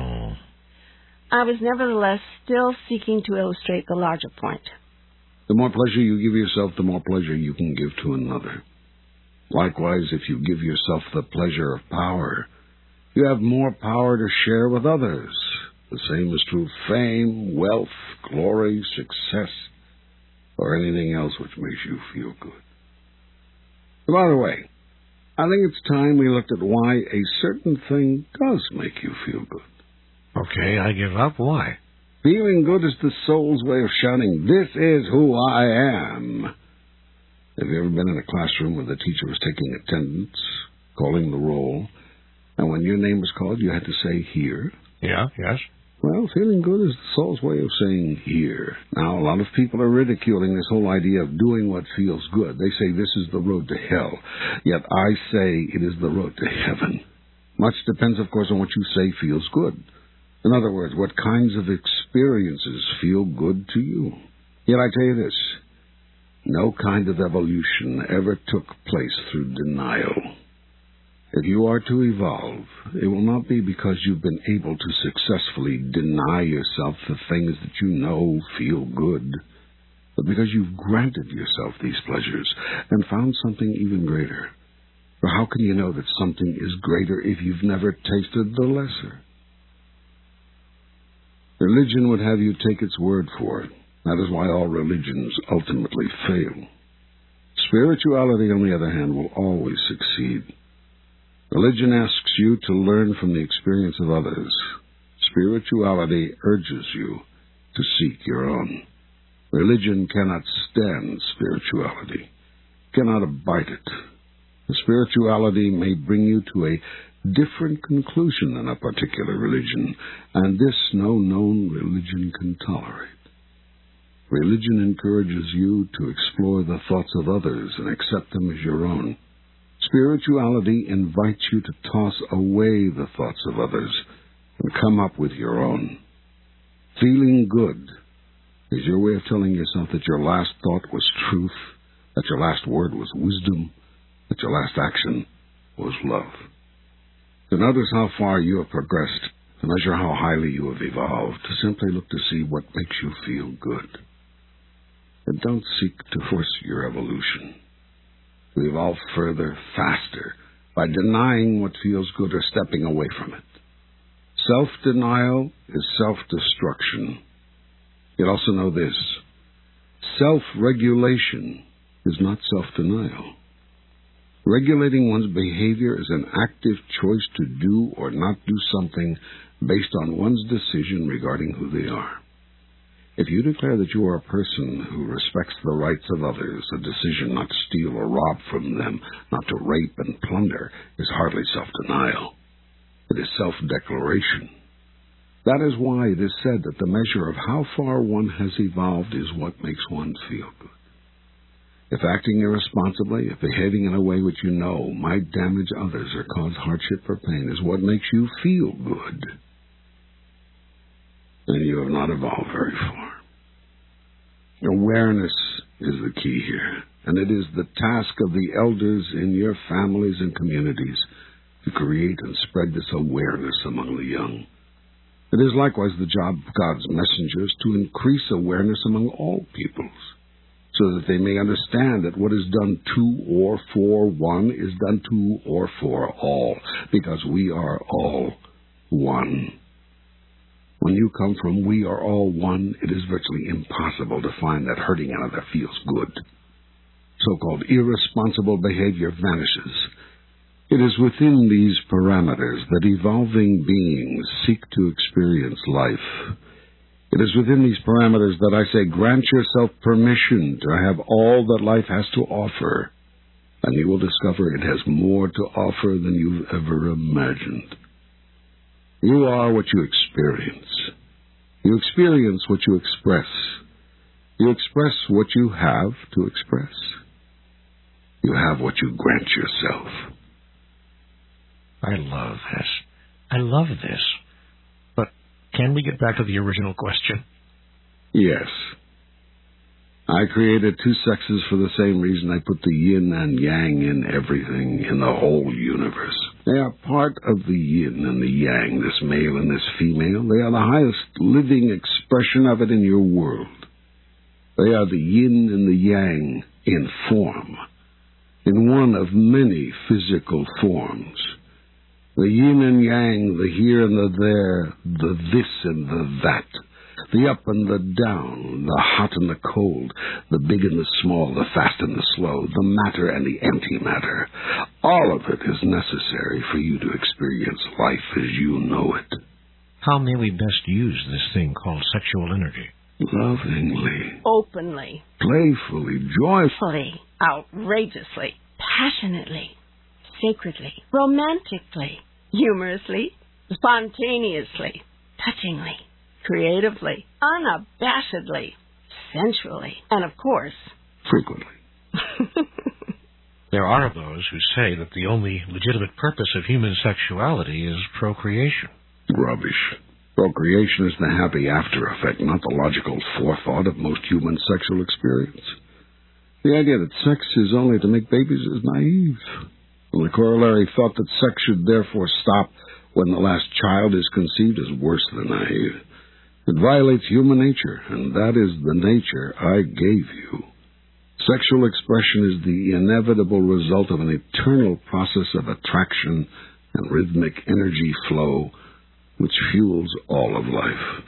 I was nevertheless still seeking to illustrate the larger point. The more pleasure you give yourself, the more pleasure you can give to another. Likewise, if you give yourself the pleasure of power, you have more power to share with others. The same is true of fame, wealth, glory, success, or anything else which makes you feel good. By the way, I think it's time we looked at why a certain thing does make you feel good. Okay, I give up. Why? Feeling good is the soul's way of shouting, "This is who I am." Have you ever been in a classroom where the teacher was taking attendance, calling the roll, and when your name was called, you had to say, "Here"? Yeah, yes. Well, feeling good is the soul's way of saying, "Here." Now, a lot of people are ridiculing this whole idea of doing what feels good. They say this is the road to hell. Yet I say it is the road to heaven. Much depends, of course, on what you say feels good. In other words, what kinds of experiences feel good to you. Yet I tell you this, no kind of evolution ever took place through denial. If you are to evolve, it will not be because you've been able to successfully deny yourself the things that you know feel good, but because you've granted yourself these pleasures and found something even greater. For how can you know that something is greater if you've never tasted the lesser? Religion would have you take its word for it. That is why all religions ultimately fail. Spirituality, on the other hand, will always succeed. Religion asks you to learn from the experience of others. Spirituality urges you to seek your own. Religion cannot stand spirituality, cannot abide it. The spirituality may bring you to a different conclusion than a particular religion, and this no known religion can tolerate. Religion encourages you to explore the thoughts of others and accept them as your own. Spirituality invites you to toss away the thoughts of others and come up with your own. Feeling good is your way of telling yourself that your last thought was truth, that your last word was wisdom, that your last action was love. To notice how far you have progressed, to measure how highly you have evolved, to simply look to see what makes you feel good. And don't seek to force your evolution. To evolve further, faster, by denying what feels good or stepping away from it. Self-denial is self-destruction. Yet also know this: self-regulation is not self-denial. Regulating one's behavior is an active choice to do or not do something based on one's decision regarding who they are. If you declare that you are a person who respects the rights of others, a decision not to steal or rob from them, not to rape and plunder, is hardly self-denial. It is self-declaration. That is why it is said that the measure of how far one has evolved is what makes one feel good. If acting irresponsibly, if behaving in a way which you know might damage others or cause hardship or pain is what makes you feel good, then you have not evolved very far. Awareness is the key here, and it is the task of the elders in your families and communities to create and spread this awareness among the young. It is likewise the job of God's messengers to increase awareness among all peoples, so that they may understand that what is done to or for one is done to or for all, because we are all one. When you come from we are all one, it is virtually impossible to find that hurting another feels good. So-called irresponsible behavior vanishes. It is within these parameters that evolving beings seek to experience life. It is within these parameters that I say, grant yourself permission to have all that life has to offer, and you will discover it has more to offer than you've ever imagined. You are what you experience. You experience what you express. You express what you have to express. You have what you grant yourself. I love this. I love this. But can we get back to the original question? Yes. I created two sexes for the same reason I put the yin and yang in everything, in the whole universe. They are part of the yin and the yang, this male and this female. They are the highest living expression of it in your world. They are the yin and the yang in form, in one of many physical forms. The yin and yang, the here and the there, the this and the that, the up and the down, the hot and the cold, the big and the small, the fast and the slow, the matter and the antimatter. All of it is necessary for you to experience life as you know it. How may we best use this thing called sexual energy? Lovingly. Openly. Playfully. Joyfully. Outrageously. Passionately. Sacredly. Romantically. Humorously. Spontaneously. Touchingly. Creatively, unabashedly, sensually, and of course, frequently. There are those who say that the only legitimate purpose of human sexuality is procreation. Rubbish. Procreation is the happy after effect, not the logical forethought of most human sexual experience. The idea that sex is only to make babies is naive. And the corollary thought that sex should therefore stop when the last child is conceived is worse than naive. It violates human nature, and that is the nature I gave you. Sexual expression is the inevitable result of an eternal process of attraction and rhythmic energy flow which fuels all of life.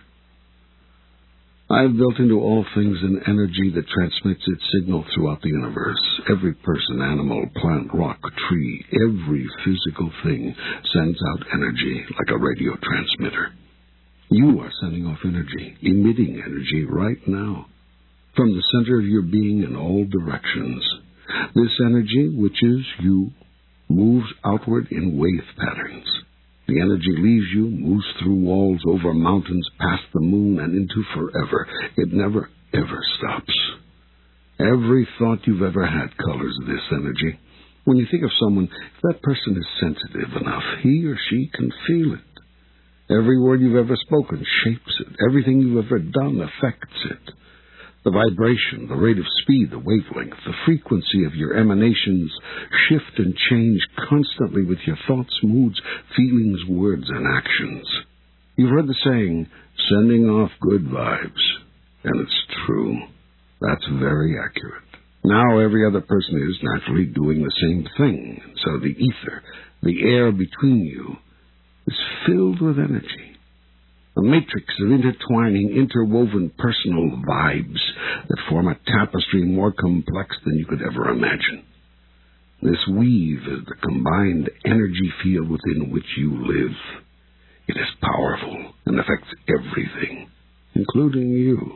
I have built into all things an energy that transmits its signal throughout the universe. Every person, animal, plant, rock, tree, every physical thing sends out energy like a radio transmitter. You are sending off energy, emitting energy right now, from the center of your being in all directions. This energy, which is you, moves outward in wave patterns. The energy leaves you, moves through walls, over mountains, past the moon, and into forever. It never, ever stops. Every thought you've ever had colors this energy. When you think of someone, if that person is sensitive enough, he or she can feel it. Every word you've ever spoken shapes it. Everything you've ever done affects it. The vibration, the rate of speed, the wavelength, the frequency of your emanations shift and change constantly with your thoughts, moods, feelings, words, and actions. You've heard the saying, sending off good vibes. And it's true. That's very accurate. Now every other person is naturally doing the same thing. So the ether, the air between you, is filled with energy. A matrix of intertwining, interwoven personal vibes that form a tapestry more complex than you could ever imagine. This weave is the combined energy field within which you live. It is powerful and affects everything, including you.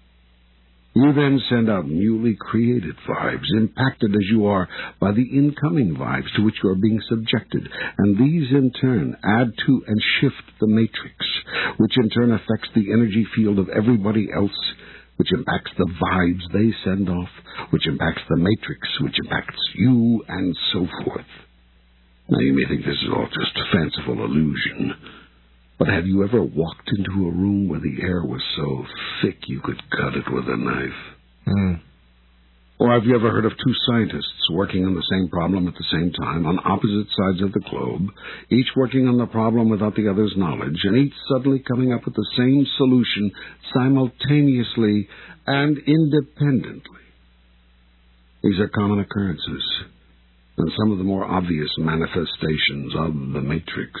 You then send out newly created vibes, impacted as you are by the incoming vibes to which you are being subjected, and these in turn add to and shift the matrix, which in turn affects the energy field of everybody else, which impacts the vibes they send off, which impacts the matrix, which impacts you, and so forth. Now you may think this is all just a fanciful illusion, but have you ever walked into a room where the air was so thick you could cut it with a knife? Or have you ever heard of two scientists working on the same problem at the same time on opposite sides of the globe, each working on the problem without the other's knowledge, and each suddenly coming up with the same solution simultaneously and independently? These are common occurrences, and some of the more obvious manifestations of the matrix.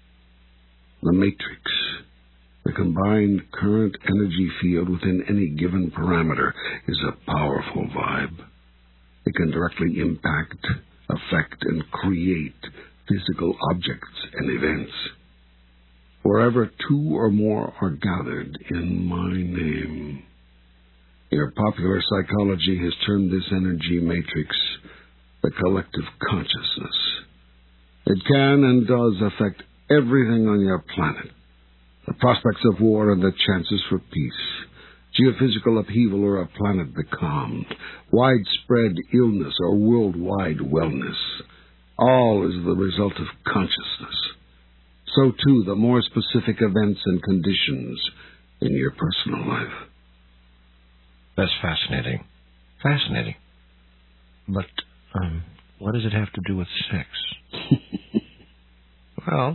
The matrix, the combined current energy field within any given parameter, is a powerful vibe. It can directly impact, affect, and create physical objects and events. Wherever two or more are gathered in my name. Your popular psychology has termed this energy matrix the collective consciousness. It can and does affect everything on your planet. The prospects of war and the chances for peace. Geophysical upheaval or a planet becalmed. Widespread illness or worldwide wellness. All is the result of consciousness. So, too, the more specific events and conditions in your personal life. That's fascinating. Fascinating. But, what does it have to do with sex? Well,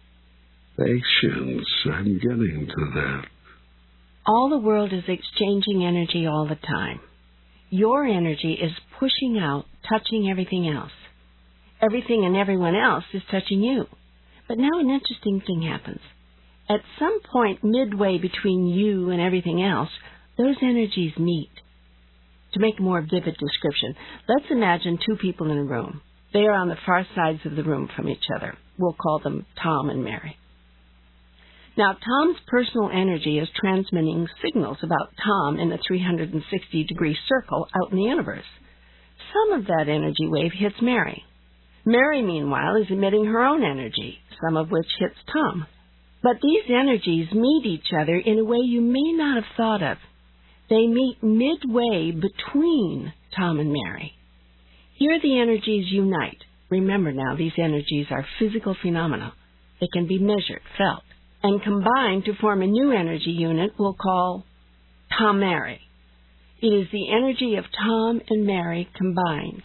patience. I'm getting to that. All the world is exchanging energy all the time. Your energy is pushing out, touching everything else. Everything and everyone else is touching you. But now an interesting thing happens. At some point midway between you and everything else, those energies meet. To make a more vivid description, let's imagine two people in a room. They are on the far sides of the room from each other. We'll call them Tom and Mary. Now, Tom's personal energy is transmitting signals about Tom in a 360-degree circle out in the universe. Some of that energy wave hits Mary. Mary, meanwhile, is emitting her own energy, some of which hits Tom. But these energies meet each other in a way you may not have thought of. They meet midway between Tom and Mary. Here the energies unite. Remember now, these energies are physical phenomena. They can be measured, felt, and combined to form a new energy unit we'll call Tom-Mary. It is the energy of Tom and Mary combined.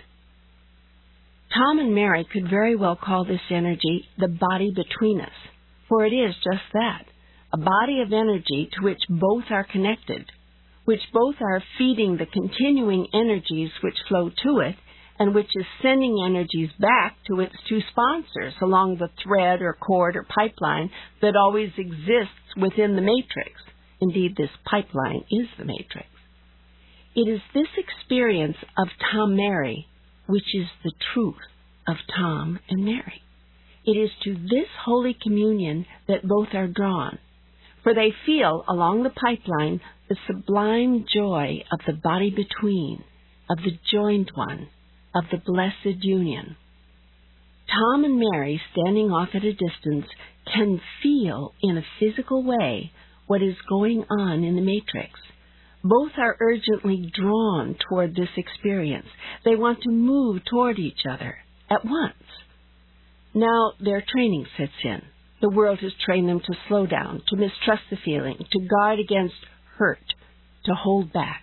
Tom and Mary could very well call this energy the body between us, for it is just that, a body of energy to which both are connected, which both are feeding the continuing energies which flow to it, and which is sending energies back to its two sponsors along the thread or cord or pipeline that always exists within the matrix. Indeed, this pipeline is the matrix. It is this experience of Tom-Mary which is the truth of Tom and Mary. It is to this holy communion that both are drawn, for they feel along the pipeline the sublime joy of the body between, of the joined one, of the blessed union. Tom and Mary, standing off at a distance, can feel in a physical way what is going on in the matrix. Both are urgently drawn toward this experience. They want to move toward each other at once. Now their training sets in. The world has trained them to slow down, to mistrust the feeling, to guard against hurt, to hold back.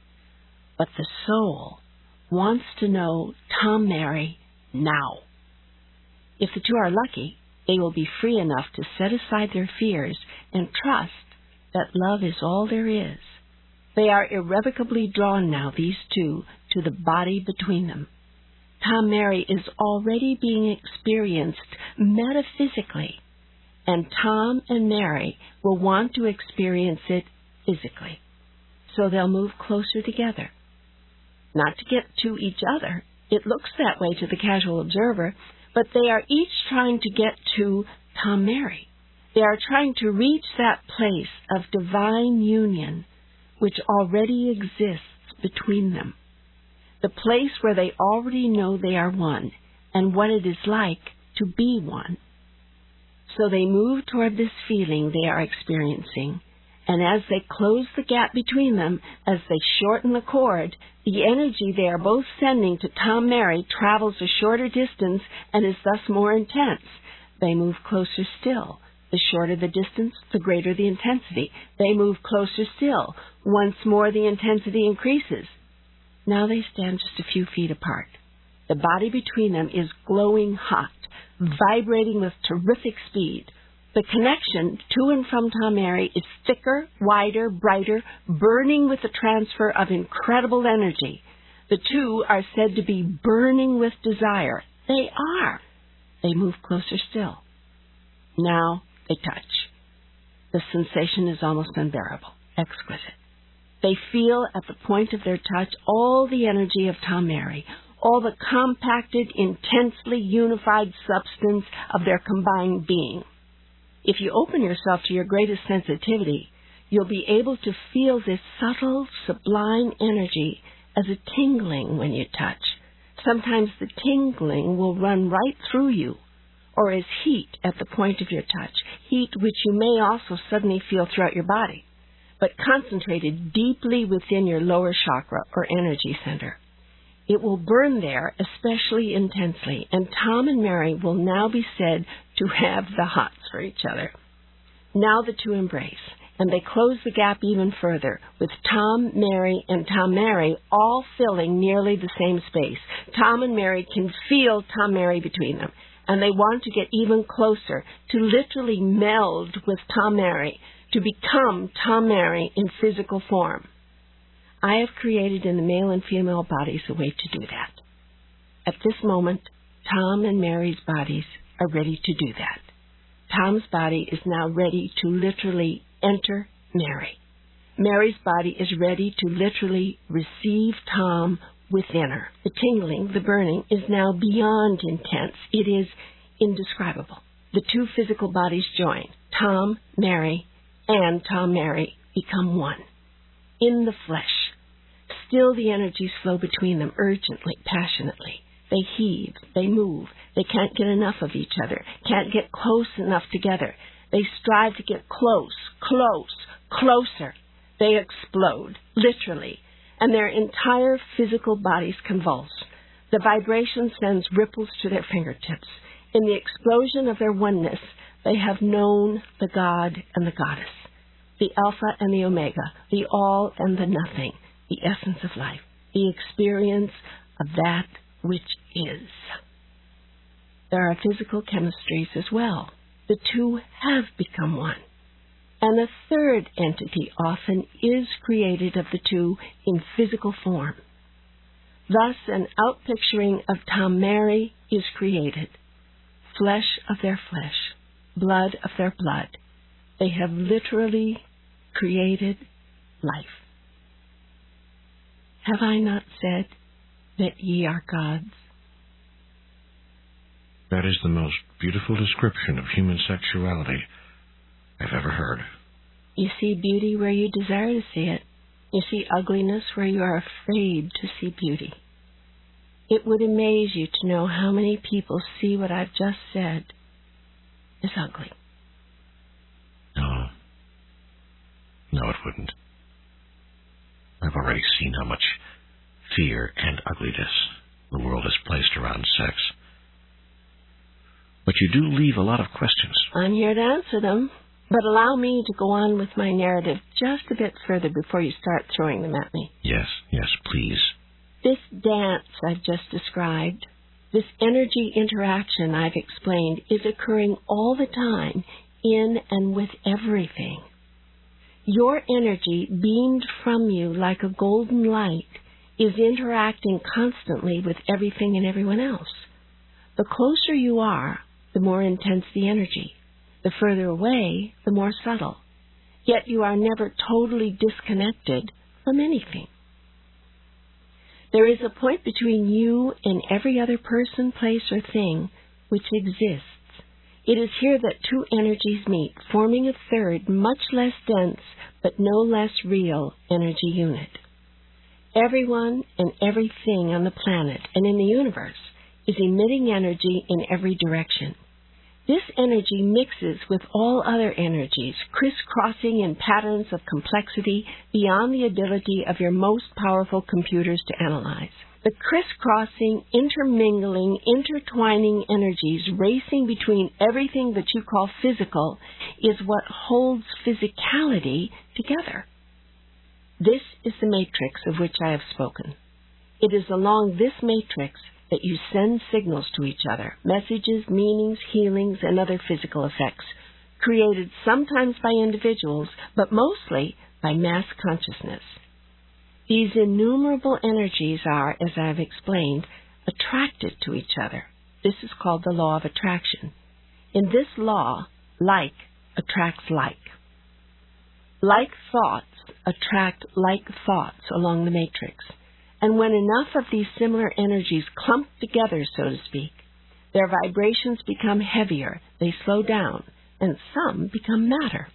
But the soul wants to know Tom Mary now. If the two are lucky, they will be free enough to set aside their fears and trust that love is all there is. They are irrevocably drawn now, these two, to the body between them. Tom Mary is already being experienced metaphysically, and Tom and Mary will want to experience it physically. So they'll move closer together. Not to get to each other. It looks that way to the casual observer, but they are each trying to get to Tom Mary. They are trying to reach that place of divine union which already exists between them. The place where they already know they are one and what it is like to be one. So they move toward this feeling they are experiencing, and as they close the gap between them, as they shorten the cord, the energy they are both sending to Tom Mary travels a shorter distance and is thus more intense. They move closer still. The shorter the distance, the greater the intensity. They move closer still. Once more the intensity increases. Now they stand just a few feet apart. The body between them is glowing hot, vibrating with terrific speed. The connection to and from Tom Mary is thicker, wider, brighter, burning with the transfer of incredible energy. The two are said to be burning with desire. They are. They move closer still. Now they touch. The sensation is almost unbearable, exquisite. They feel at the point of their touch all the energy of Tom Mary, all the compacted, intensely unified substance of their combined being. If you open yourself to your greatest sensitivity, you'll be able to feel this subtle, sublime energy as a tingling when you touch. Sometimes the tingling will run right through you, or as heat at the point of your touch, heat which you may also suddenly feel throughout your body, but concentrated deeply within your lower chakra or energy center. It will burn there especially intensely, and Tom and Mary will now be said to have the hots for each other. Now the two embrace, and they close the gap even further, with Tom, Mary, and Tom Mary all filling nearly the same space. Tom and Mary can feel Tom Mary between them, and they want to get even closer, to literally meld with Tom Mary, to become Tom Mary in physical form. I have created in the male and female bodies a way to do that. At this moment, Tom and Mary's bodies are ready to do that. Tom's body is now ready to literally enter Mary. Mary's body is ready to literally receive Tom within her. The tingling, the burning, is now beyond intense. It is indescribable. The two physical bodies join. Tom, Mary, and Tom Mary become one. In the flesh. Still the energies flow between them urgently, passionately. They heave, they move. They can't get enough of each other, can't get close enough together. They strive to get close, closer. They explode, literally, and their entire physical bodies convulse. The vibration sends ripples to their fingertips. In the explosion of their oneness, they have known the God and the Goddess, the Alpha and the Omega, the All and the Nothing, the essence of life, the experience of that which is. There are physical chemistries as well. The two have become one. And a third entity often is created of the two in physical form. Thus, an outpicturing of Tom Mary is created. Flesh of their flesh, blood of their blood. They have literally created life. Have I not said that ye are gods? That is the most beautiful description of human sexuality I've ever heard. You see beauty where you desire to see it. You see ugliness where you are afraid to see beauty. It would amaze you to know how many people see what I've just said as ugly. No, it wouldn't. I've already seen how much fear and ugliness the world has placed around sex. But you do leave a lot of questions. I'm here to answer them. But allow me to go on with my narrative just a bit further before you start throwing them at me. Yes, please. This dance I've just described, this energy interaction I've explained, is occurring all the time in and with everything. Your energy, beamed from you like a golden light, is interacting constantly with everything and everyone else. The closer you are, the more intense the energy. The further away, the more subtle. Yet you are never totally disconnected from anything. There is a point between you and every other person, place, or thing which exists. It is here that two energies meet, forming a third, much less dense, but no less real energy unit. Everyone and everything on the planet and in the universe is emitting energy in every direction. This energy mixes with all other energies, crisscrossing in patterns of complexity beyond the ability of your most powerful computers to analyze. The crisscrossing, intermingling, intertwining energies racing between everything that you call physical is what holds physicality together. This is the matrix of which I have spoken. It is along this matrix that you send signals to each other, messages, meanings, healings, and other physical effects, created sometimes by individuals, but mostly by mass consciousness. These innumerable energies are, as I have explained, attracted to each other. This is called the law of attraction. In this law, like attracts like. Like thoughts attract like thoughts along the matrix. And when enough of these similar energies clump together, so to speak, their vibrations become heavier, they slow down, and some become matter.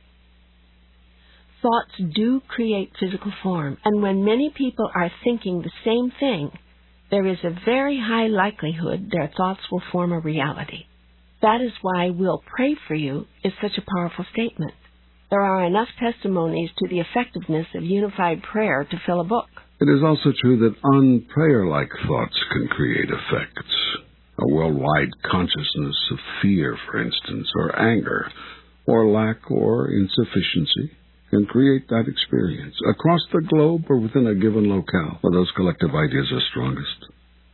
Thoughts do create physical form, and when many people are thinking the same thing, there is a very high likelihood their thoughts will form a reality. That is why "we'll pray for you" is such a powerful statement. There are enough testimonies to the effectiveness of unified prayer to fill a book. It is also true that unprayer-like thoughts can create effects. A worldwide consciousness of fear, for instance, or anger, or lack or insufficiency can create that experience across the globe or within a given locale where those collective ideas are strongest.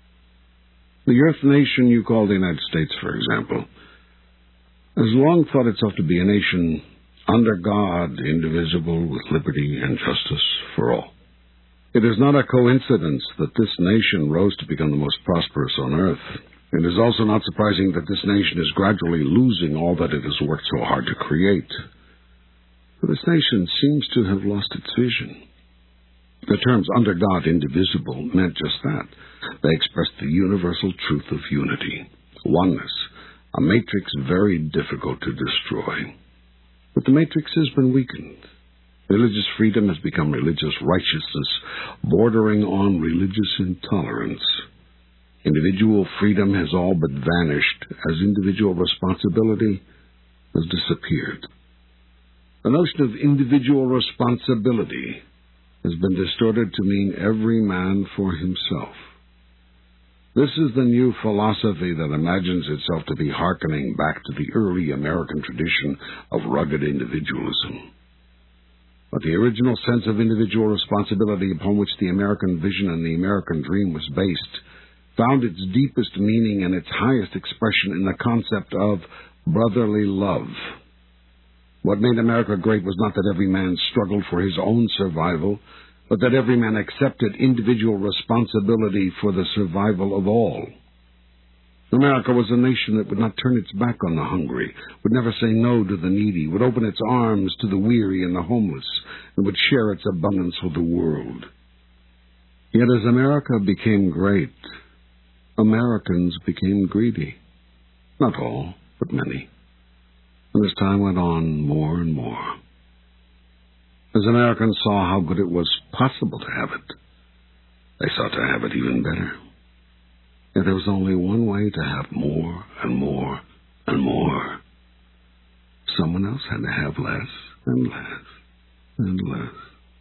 The Earth nation you call the United States, for example, has long thought itself to be a nation under God, indivisible, with liberty and justice for all. It is not a coincidence that this nation rose to become the most prosperous on earth. It is also not surprising that this nation is gradually losing all that it has worked so hard to create. But this nation seems to have lost its vision. The terms under God, indivisible, meant just that. They expressed the universal truth of unity, oneness, a matrix very difficult to destroy. But the matrix has been weakened. Religious freedom has become religious righteousness, bordering on religious intolerance. Individual freedom has all but vanished as individual responsibility has disappeared. The notion of individual responsibility has been distorted to mean every man for himself. This is the new philosophy that imagines itself to be hearkening back to the early American tradition of rugged individualism. But the original sense of individual responsibility upon which the American vision and the American dream was based found its deepest meaning and its highest expression in the concept of brotherly love. What made America great was not that every man struggled for his own survival, but that every man accepted individual responsibility for the survival of all. America was a nation that would not turn its back on the hungry, would never say no to the needy, would open its arms to the weary and the homeless, and would share its abundance with the world. Yet as America became great, Americans became greedy. Not all, but many. And as time went on, more and more. As Americans saw how good it was possible to have it, they sought to have it even better. Yet there was only one way to have more and more and more. Someone else had to have less and less and less.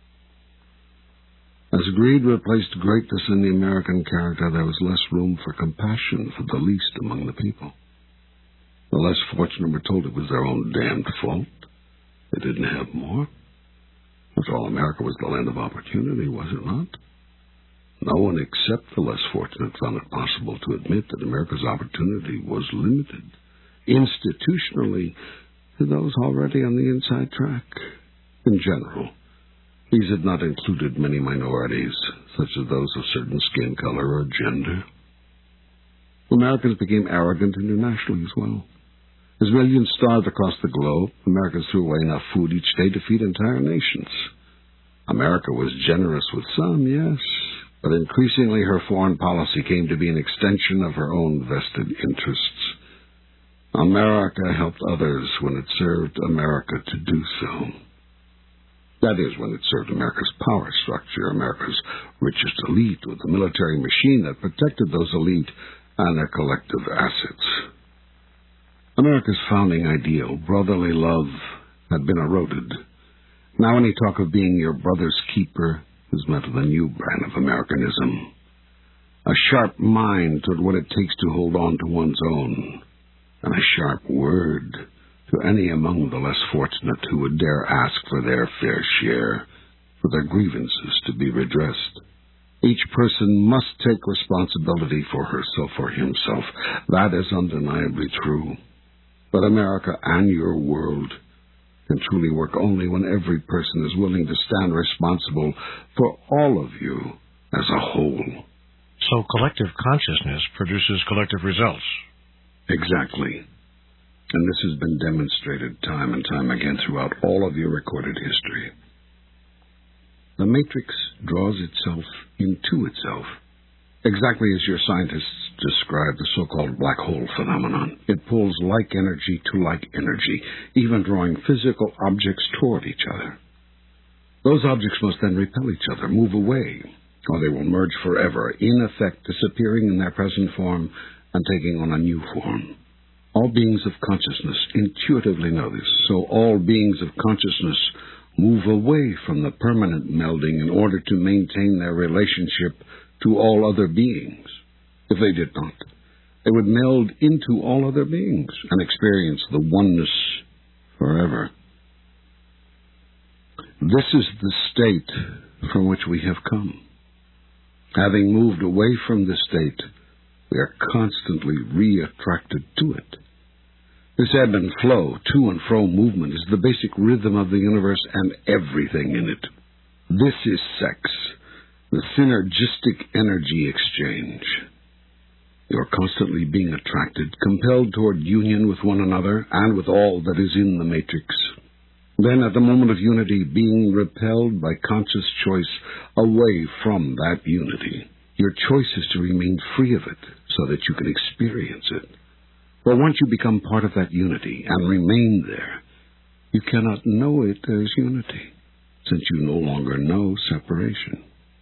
As greed replaced greatness in the American character, there was less room for compassion for the least among the people. The The less fortunate were told it was their own damned fault. They didn't have more. After all, America was the land of opportunity, was it not? No one except the less fortunate found it possible to admit that America's opportunity was limited, institutionally, to those already on the inside track. In general, these had not included many minorities, such as those of certain skin color or gender. Americans became arrogant internationally as well. As millions starved across the globe, Americans threw away enough food each day to feed entire nations. America was generous with some, yes, but increasingly her foreign policy came to be an extension of her own vested interests. America helped others when it served America to do so. That is, when it served America's power structure, America's richest elite, with a military machine that protected those elite and their collective assets. America's founding ideal, brotherly love, had been eroded. Now any talk of being your brother's keeper is met with a new brand of Americanism. A sharp mind toward what it takes to hold on to one's own, and a sharp word to any among the less fortunate who would dare ask for their fair share, for their grievances to be redressed. Each person must take responsibility for herself or himself. That is undeniably true. But America and your world can truly work only when every person is willing to stand responsible for all of you as a whole. So collective consciousness produces collective results. Exactly. And this has been demonstrated time and time again throughout all of your recorded history. The matrix draws itself into itself, exactly as your scientists describe the so-called black hole phenomenon. It pulls like energy to like energy, even drawing physical objects toward each other. Those objects must then repel each other, move away, or they will merge forever, in effect disappearing in their present form and taking on a new form. All beings of consciousness intuitively know this, so all beings of consciousness move away from the permanent melding in order to maintain their relationship to all other beings. If they did not, they would meld into all other beings and experience the oneness forever. This is the state from which we have come. Having moved away from this state, we are constantly re-attracted to it. This ebb and flow, to and fro movement, is the basic rhythm of the universe and everything in it. This is sex, the synergistic energy exchange. You are constantly being attracted, compelled toward union with one another and with all that is in the matrix. Then, at the moment of unity, being repelled by conscious choice away from that unity. Your choice is to remain free of it so that you can experience it. For once you become part of that unity and remain there, you cannot know it as unity, since you no longer know separation.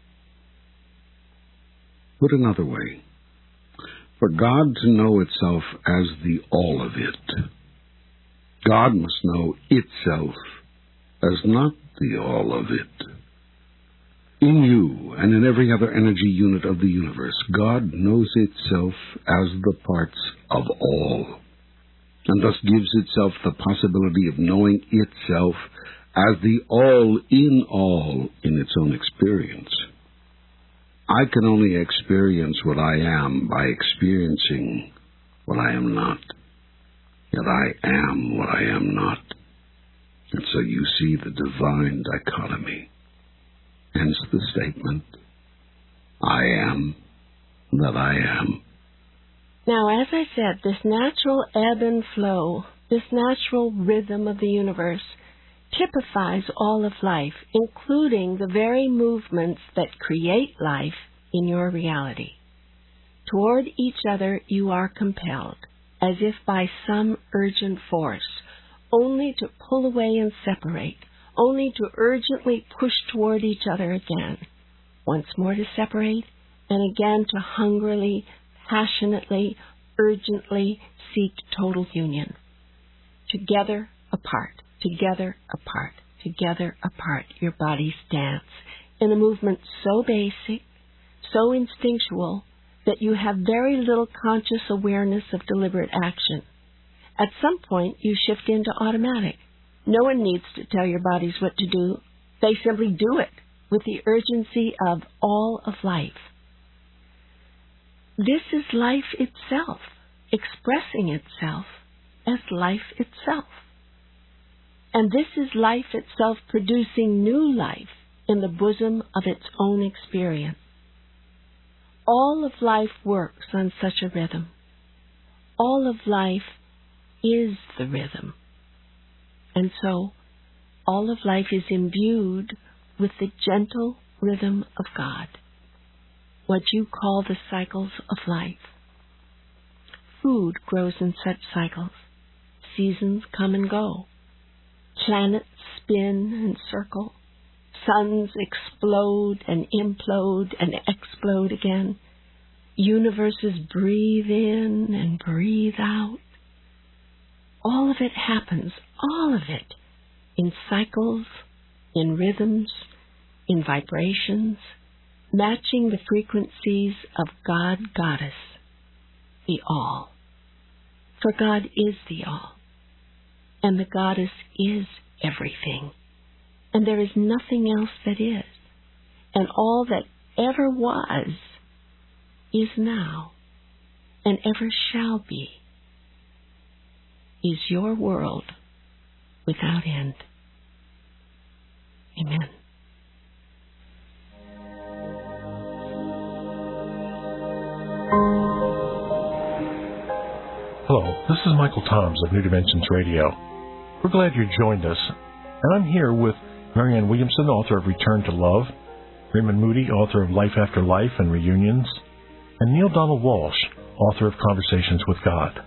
Put another way, for God to know itself as the all of it, God must know itself as not the all of it. In you and in every other energy unit of the universe, God knows itself as the parts of all, and thus gives itself the possibility of knowing itself as the all in its own experience. I can only experience what I am by experiencing what I am not. Yet I am what I am not. And so you see the divine dichotomy. Hence the statement, I am that I am. Now, as I said, this natural ebb and flow, this natural rhythm of the universe, typifies all of life, including the very movements that create life in your reality. Toward each other you are compelled, as if by some urgent force, only to pull away and separate, only to urgently push toward each other again, once more to separate, and again to hungrily, passionately, urgently seek total union. Together, apart. Together, apart, together, apart, your bodies dance in a movement so basic, so instinctual, that you have very little conscious awareness of deliberate action. At some point, you shift into automatic. No one needs to tell your bodies what to do. They simply do it with the urgency of all of life. This is life itself, expressing itself as life itself. And this is life itself producing new life in the bosom of its own experience. All of life works on such a rhythm. All of life is the rhythm. And so, all of life is imbued with the gentle rhythm of God, what you call the cycles of life. Food grows in such cycles. Seasons come and go. Planets spin and circle. Suns explode and implode and explode again. Universes breathe in and breathe out. All of it happens, all of it, in cycles, in rhythms, in vibrations, matching the frequencies of God, Goddess, the All. For God is the All, and the Goddess is everything, and there is nothing else that is, and all that ever was is now, and ever shall be, is your world without end. Amen. Hello, this is Michael Toms of New Dimensions Radio. We're glad you joined us, and I'm here with Marianne Williamson, author of Return to Love, Raymond Moody, author of Life After Life and Reunions, and Neale Donald Walsch, author of Conversations with God.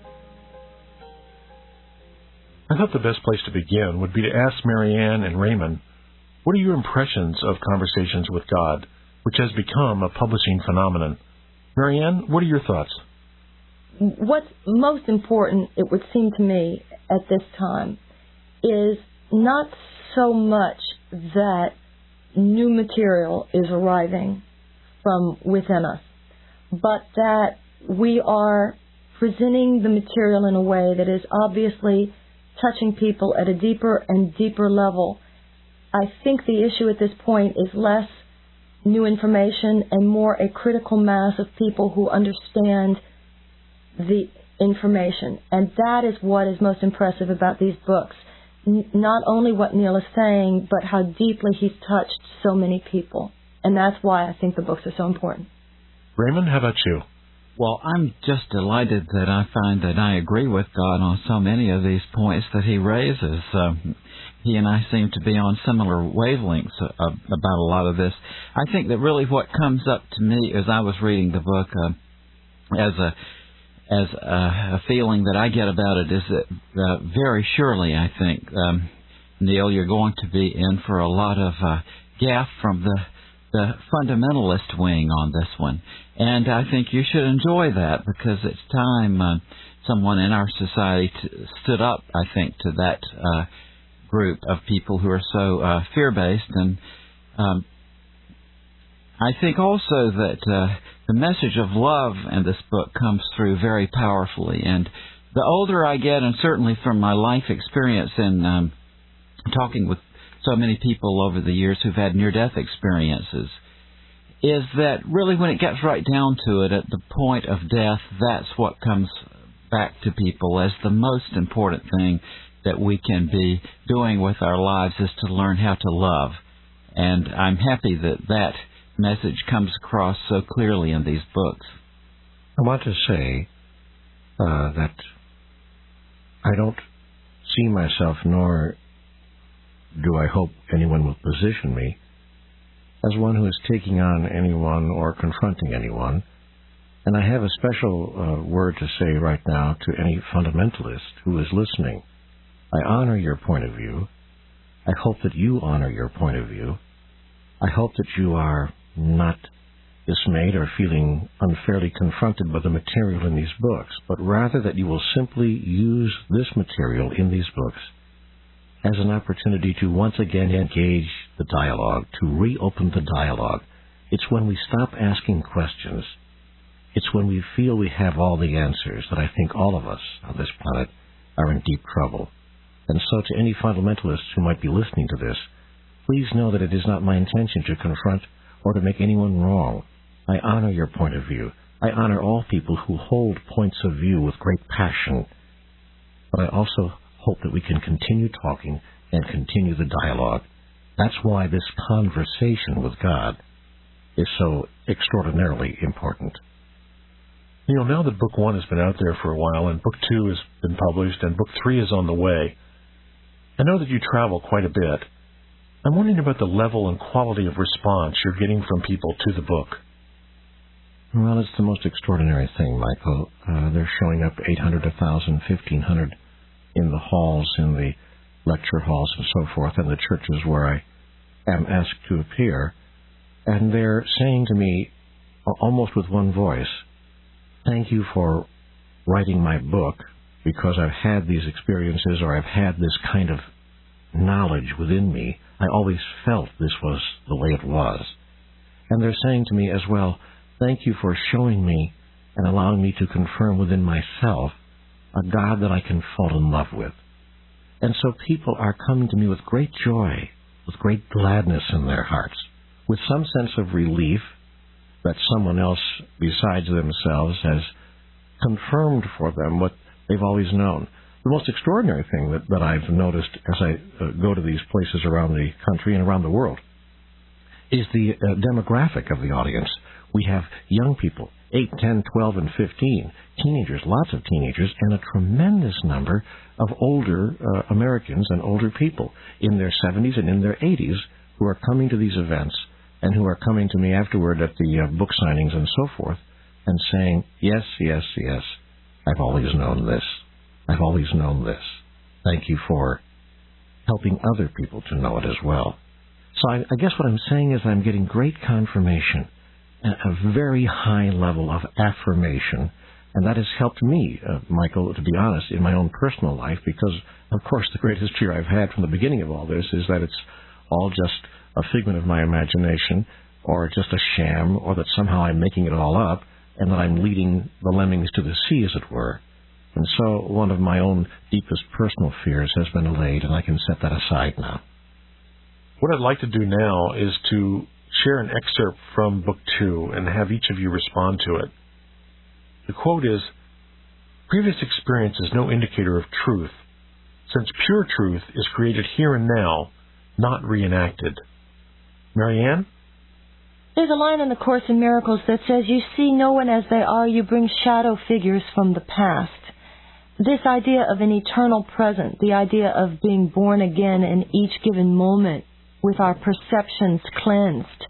I thought the best place to begin would be to ask Marianne and Raymond, what are your impressions of Conversations with God, which has become a publishing phenomenon? Marianne, what are your thoughts? What's most important, it would seem to me, at this time, is not so much that new material is arriving from within us, but that we are presenting the material in a way that is obviously touching people at a deeper and deeper level. I think the issue at this point is less new information and more a critical mass of people who understand the information. And that is what is most impressive about these books. Not only what Neale is saying, but how deeply he's touched so many people. And that's why I think the books are so important. Raymond, how about you? Well, I'm just delighted that I find that I agree with God on so many of these points that he raises. He and I seem to be on similar wavelengths about a lot of this. I think that really what comes up to me as I was reading the book as a feeling that I get about it is that very surely, I think, Neale, you're going to be in for a lot of gaff from the fundamentalist wing on this one. And I think you should enjoy that because it's time someone in our society stood up, I think, to that group of people who are so fear-based. And I think also that the message of love in this book comes through very powerfully. And the older I get, and certainly from my life experience in talking with so many people over the years who've had near-death experiences, is that really when it gets right down to it, at the point of death, that's what comes back to people as the most important thing that we can be doing with our lives is to learn how to love. And I'm happy that that message comes across so clearly in these books. I want to say that I don't see myself, nor do I hope anyone will position me, as one who is taking on anyone or confronting anyone. And I have a special word to say right now to any fundamentalist who is listening. I honor your point of view. I hope that you honor your point of view. I hope that you are not dismayed or feeling unfairly confronted by the material in these books, but rather that you will simply use this material in these books as an opportunity to once again engage the dialogue, to reopen the dialogue. It's when we stop asking questions, it's when we feel we have all the answers that I think all of us on this planet are in deep trouble. And so to any fundamentalists who might be listening to this, please know that it is not my intention to confront or to make anyone wrong. I honor your point of view. I honor all people who hold points of view with great passion. But I also hope that we can continue talking and continue the dialogue. That's why this conversation with God is so extraordinarily important. Neil, now that Book 1 has been out there for a while and Book 2 has been published and Book 3 is on the way, I know that you travel quite a bit. I'm wondering about the level and quality of response you're getting from people to the book. Well, it's the most extraordinary thing, Michael. They're showing up 800, 1,000, 1,500 in the halls, in the lecture halls and so forth, and the churches where I am asked to appear. And they're saying to me, almost with one voice, thank you for writing my book, because I've had these experiences, or I've had this kind of knowledge within me. I always felt this was the way it was. And they're saying to me as well, thank you for showing me and allowing me to confirm within myself a God that I can fall in love with. And so people are coming to me with great joy, with great gladness in their hearts, with some sense of relief that someone else besides themselves has confirmed for them what they've always known. The most extraordinary thing that I've noticed as I go to these places around the country and around the world is the demographic of the audience. We have young people, 8, 10, 12, and 15, teenagers, lots of teenagers, and a tremendous number of older Americans and older people in their 70s and in their 80s who are coming to these events and who are coming to me afterward at the book signings and so forth and saying, yes, yes, yes, I've always known this. I've always known this. Thank you for helping other people to know it as well. So I guess what I'm saying is I'm getting great confirmation, a very high level of affirmation, and that has helped me, Michael, to be honest, in my own personal life, because, of course, the greatest fear I've had from the beginning of all this is that it's all just a figment of my imagination, or just a sham, or that somehow I'm making it all up, and that I'm leading the lemmings to the sea, as it were. And so one of my own deepest personal fears has been allayed, and I can set that aside now. What I'd like to do now is to share an excerpt from Book 2 and have each of you respond to it. The quote is, "Previous experience is no indicator of truth, since pure truth is created here and now, not reenacted." Marianne? There's a line in the Course in Miracles that says, you see no one as they are, you bring shadow figures from the past. This idea of an eternal present, the idea of being born again in each given moment with our perceptions cleansed,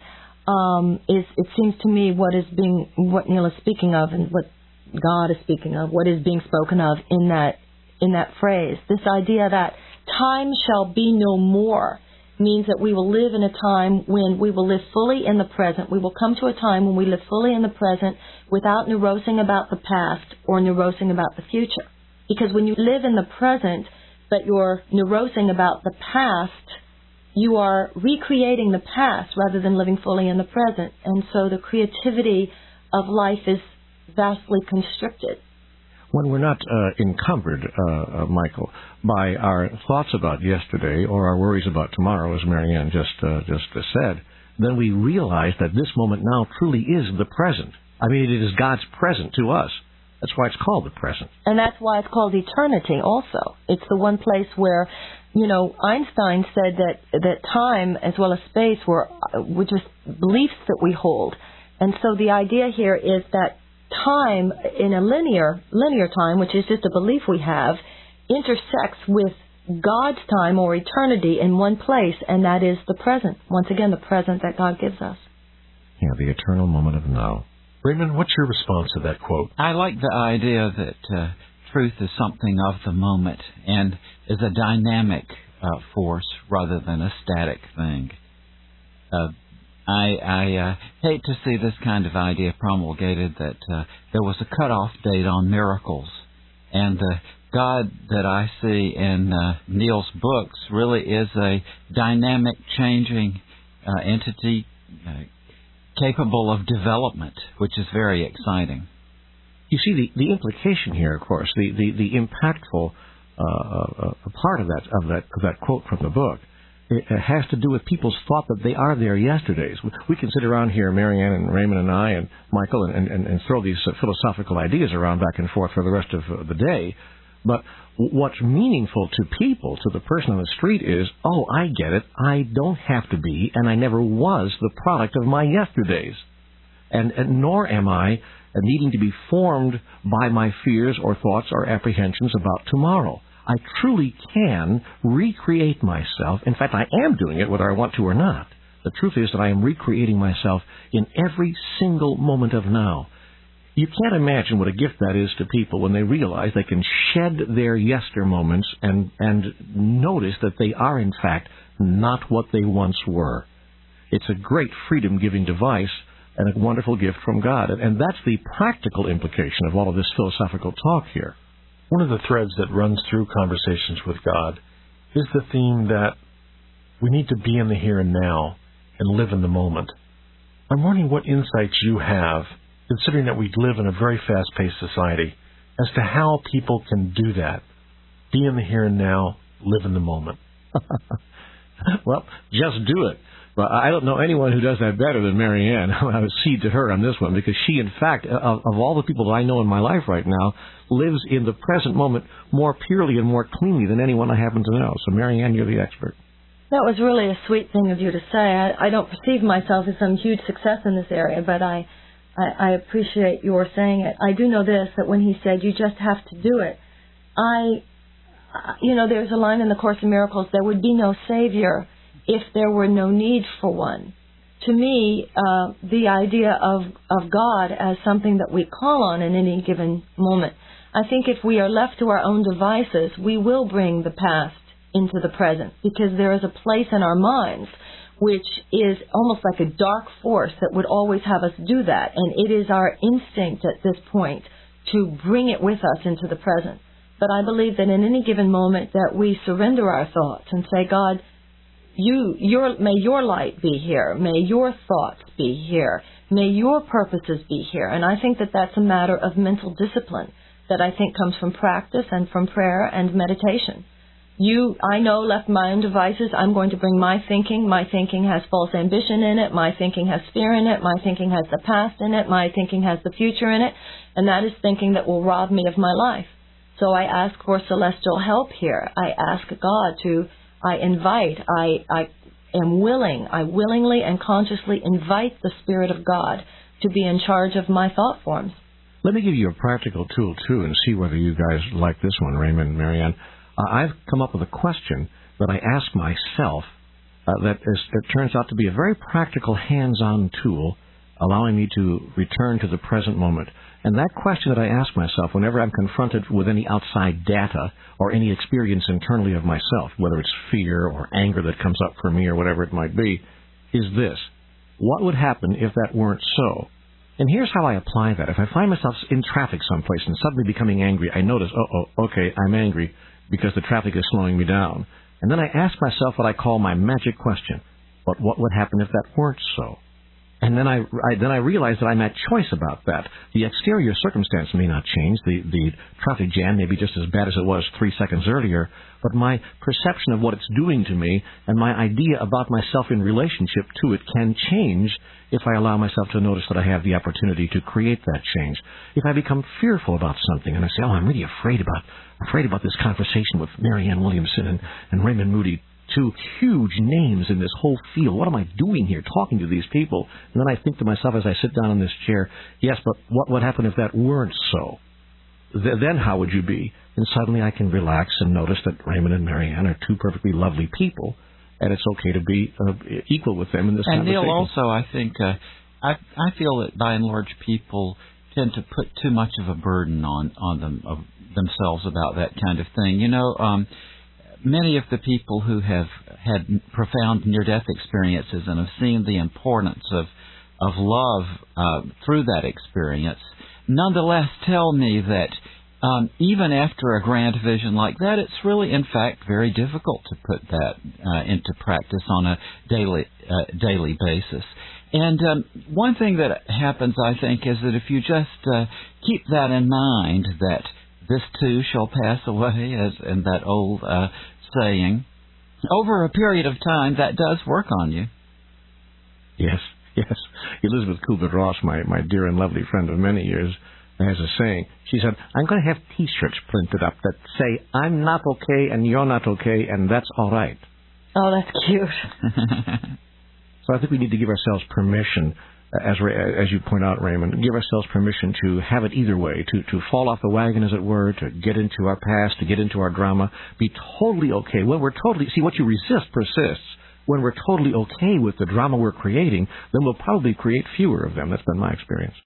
it seems to me what Neil is speaking of and what God is speaking of, what is being spoken of in that phrase. This idea that time shall be no more means that we will live in a time when we will live fully in the present. We will come to a time when we live fully in the present without neurosing about the past or neurosing about the future. Because when you live in the present, but you're neurosing about the past, you are recreating the past rather than living fully in the present. And so the creativity of life is vastly constricted. When we're not encumbered, Michael, by our thoughts about yesterday or our worries about tomorrow, as Marianne just said, then we realize that this moment now truly is the present. I mean, it is God's present to us. That's why it's called the present. And that's why it's called eternity also. It's the one place where, Einstein said that time as well as space were just beliefs that we hold. And so the idea here is that time in a linear time, which is just a belief we have, intersects with God's time or eternity in one place, and that is the present. Once again, the present that God gives us. Yeah, the eternal moment of now. Raymond, what's your response to that quote? I like the idea that truth is something of the moment and is a dynamic force rather than a static thing. I hate to see this kind of idea promulgated that there was a cutoff date on miracles. And the God that I see in Neil's books really is a dynamic, changing entity capable of development, which is very exciting. You see, the implication here, of course, the impactful a part of that quote from the book. It has to do with people's thought that they are their yesterdays. We can sit around here, Marianne and Raymond and I and Michael, and throw these philosophical ideas around back and forth for the rest of the day. But what's meaningful to people, to the person on the street, is, oh, I get it. I don't have to be, and I never was, the product of my yesterdays. And nor am I needing to be formed by my fears or thoughts or apprehensions about tomorrow. I truly can recreate myself. In fact, I am doing it whether I want to or not. The truth is that I am recreating myself in every single moment of now. You can't imagine what a gift that is to people when they realize they can shed their yester moments and notice that they are, in fact, not what they once were. It's a great freedom-giving device and a wonderful gift from God. And that's the practical implication of all of this philosophical talk here. One of the threads that runs through Conversations with God is the theme that we need to be in the here and now and live in the moment. I'm wondering what insights you have, considering that we live in a very fast-paced society, as to how people can do that. Be in the here and now, live in the moment. Well, just do it. But I don't know anyone who does that better than Marianne. I would cede to her on this one, because she, in fact, of all the people that I know in my life right now, lives in the present moment more purely and more cleanly than anyone I happen to know. So, Marianne, you're the expert. That was really a sweet thing of you to say. I don't perceive myself as some huge success in this area, but I appreciate your saying it. I do know this, that when he said, you just have to do it, there's a line in the Course in Miracles, there would be no Savior if there were no need for one. To me, the idea of God as something that we call on in any given moment, I think if we are left to our own devices, we will bring the past into the present, because there is a place in our minds which is almost like a dark force that would always have us do that, and it is our instinct at this point to bring it with us into the present. But I believe that in any given moment that we surrender our thoughts and say, God, may your light be here. May your thoughts be here. May your purposes be here. And I think that that's a matter of mental discipline that I think comes from practice and from prayer and meditation. I know, left my own devices, I'm going to bring my thinking. My thinking has false ambition in it. My thinking has fear in it. My thinking has the past in it. My thinking has the future in it. And that is thinking that will rob me of my life. So I ask for celestial help here. I ask God I willingly and consciously invite the Spirit of God to be in charge of my thought forms. Let me give you a practical tool, too, and see whether you guys like this one, Raymond and Marianne. I've come up with a question that I ask myself that turns out to be a very practical hands-on tool, allowing me to return to the present moment. And that question that I ask myself whenever I'm confronted with any outside data or any experience internally of myself, whether it's fear or anger that comes up for me or whatever it might be, is this: what would happen if that weren't so? And here's how I apply that. If I find myself in traffic someplace and suddenly becoming angry, I notice, okay, I'm angry because the traffic is slowing me down. And then I ask myself what I call my magic question: but what would happen if that weren't so? And then I realize that I'm at choice about that. The exterior circumstance may not change. The traffic jam may be just as bad as it was 3 seconds earlier, but my perception of what it's doing to me and my idea about myself in relationship to it can change if I allow myself to notice that I have the opportunity to create that change. If I become fearful about something and I say, I'm really afraid about this conversation with Marianne Williamson and Raymond Moody, two huge names in this whole field. What am I doing here talking to these people? And then I think to myself as I sit down in this chair, yes, but what would happen if that weren't so? Then how would you be? And suddenly I can relax and notice that Raymond and Marianne are two perfectly lovely people, and it's okay to be equal with them in this conversation. And Neil, also, I think, I feel that by and large people tend to put too much of a burden on themselves about that kind of thing. Many of the people who have had profound near-death experiences and have seen the importance of love through that experience, nonetheless tell me that even after a grand vision like that, it's really, in fact, very difficult to put that into practice on a daily basis. And one thing that happens, I think, is that if you just keep that in mind, that this too shall pass away, as in that old saying. Over a period of time, that does work on you. Yes. Elizabeth Kubler-Ross, my dear and lovely friend of many years, has a saying. She said, I'm going to have T-shirts printed up that say, I'm not okay and you're not okay, and that's all right. Oh, that's cute. So I think we need to give ourselves permission, as you point out, Raymond, give ourselves permission to have it either way, to fall off the wagon, as it were, to get into our past, to get into our drama, be totally okay. When we're totally, see, what you resist persists. When we're totally okay with the drama we're creating, then we'll probably create fewer of them. That's been my experience.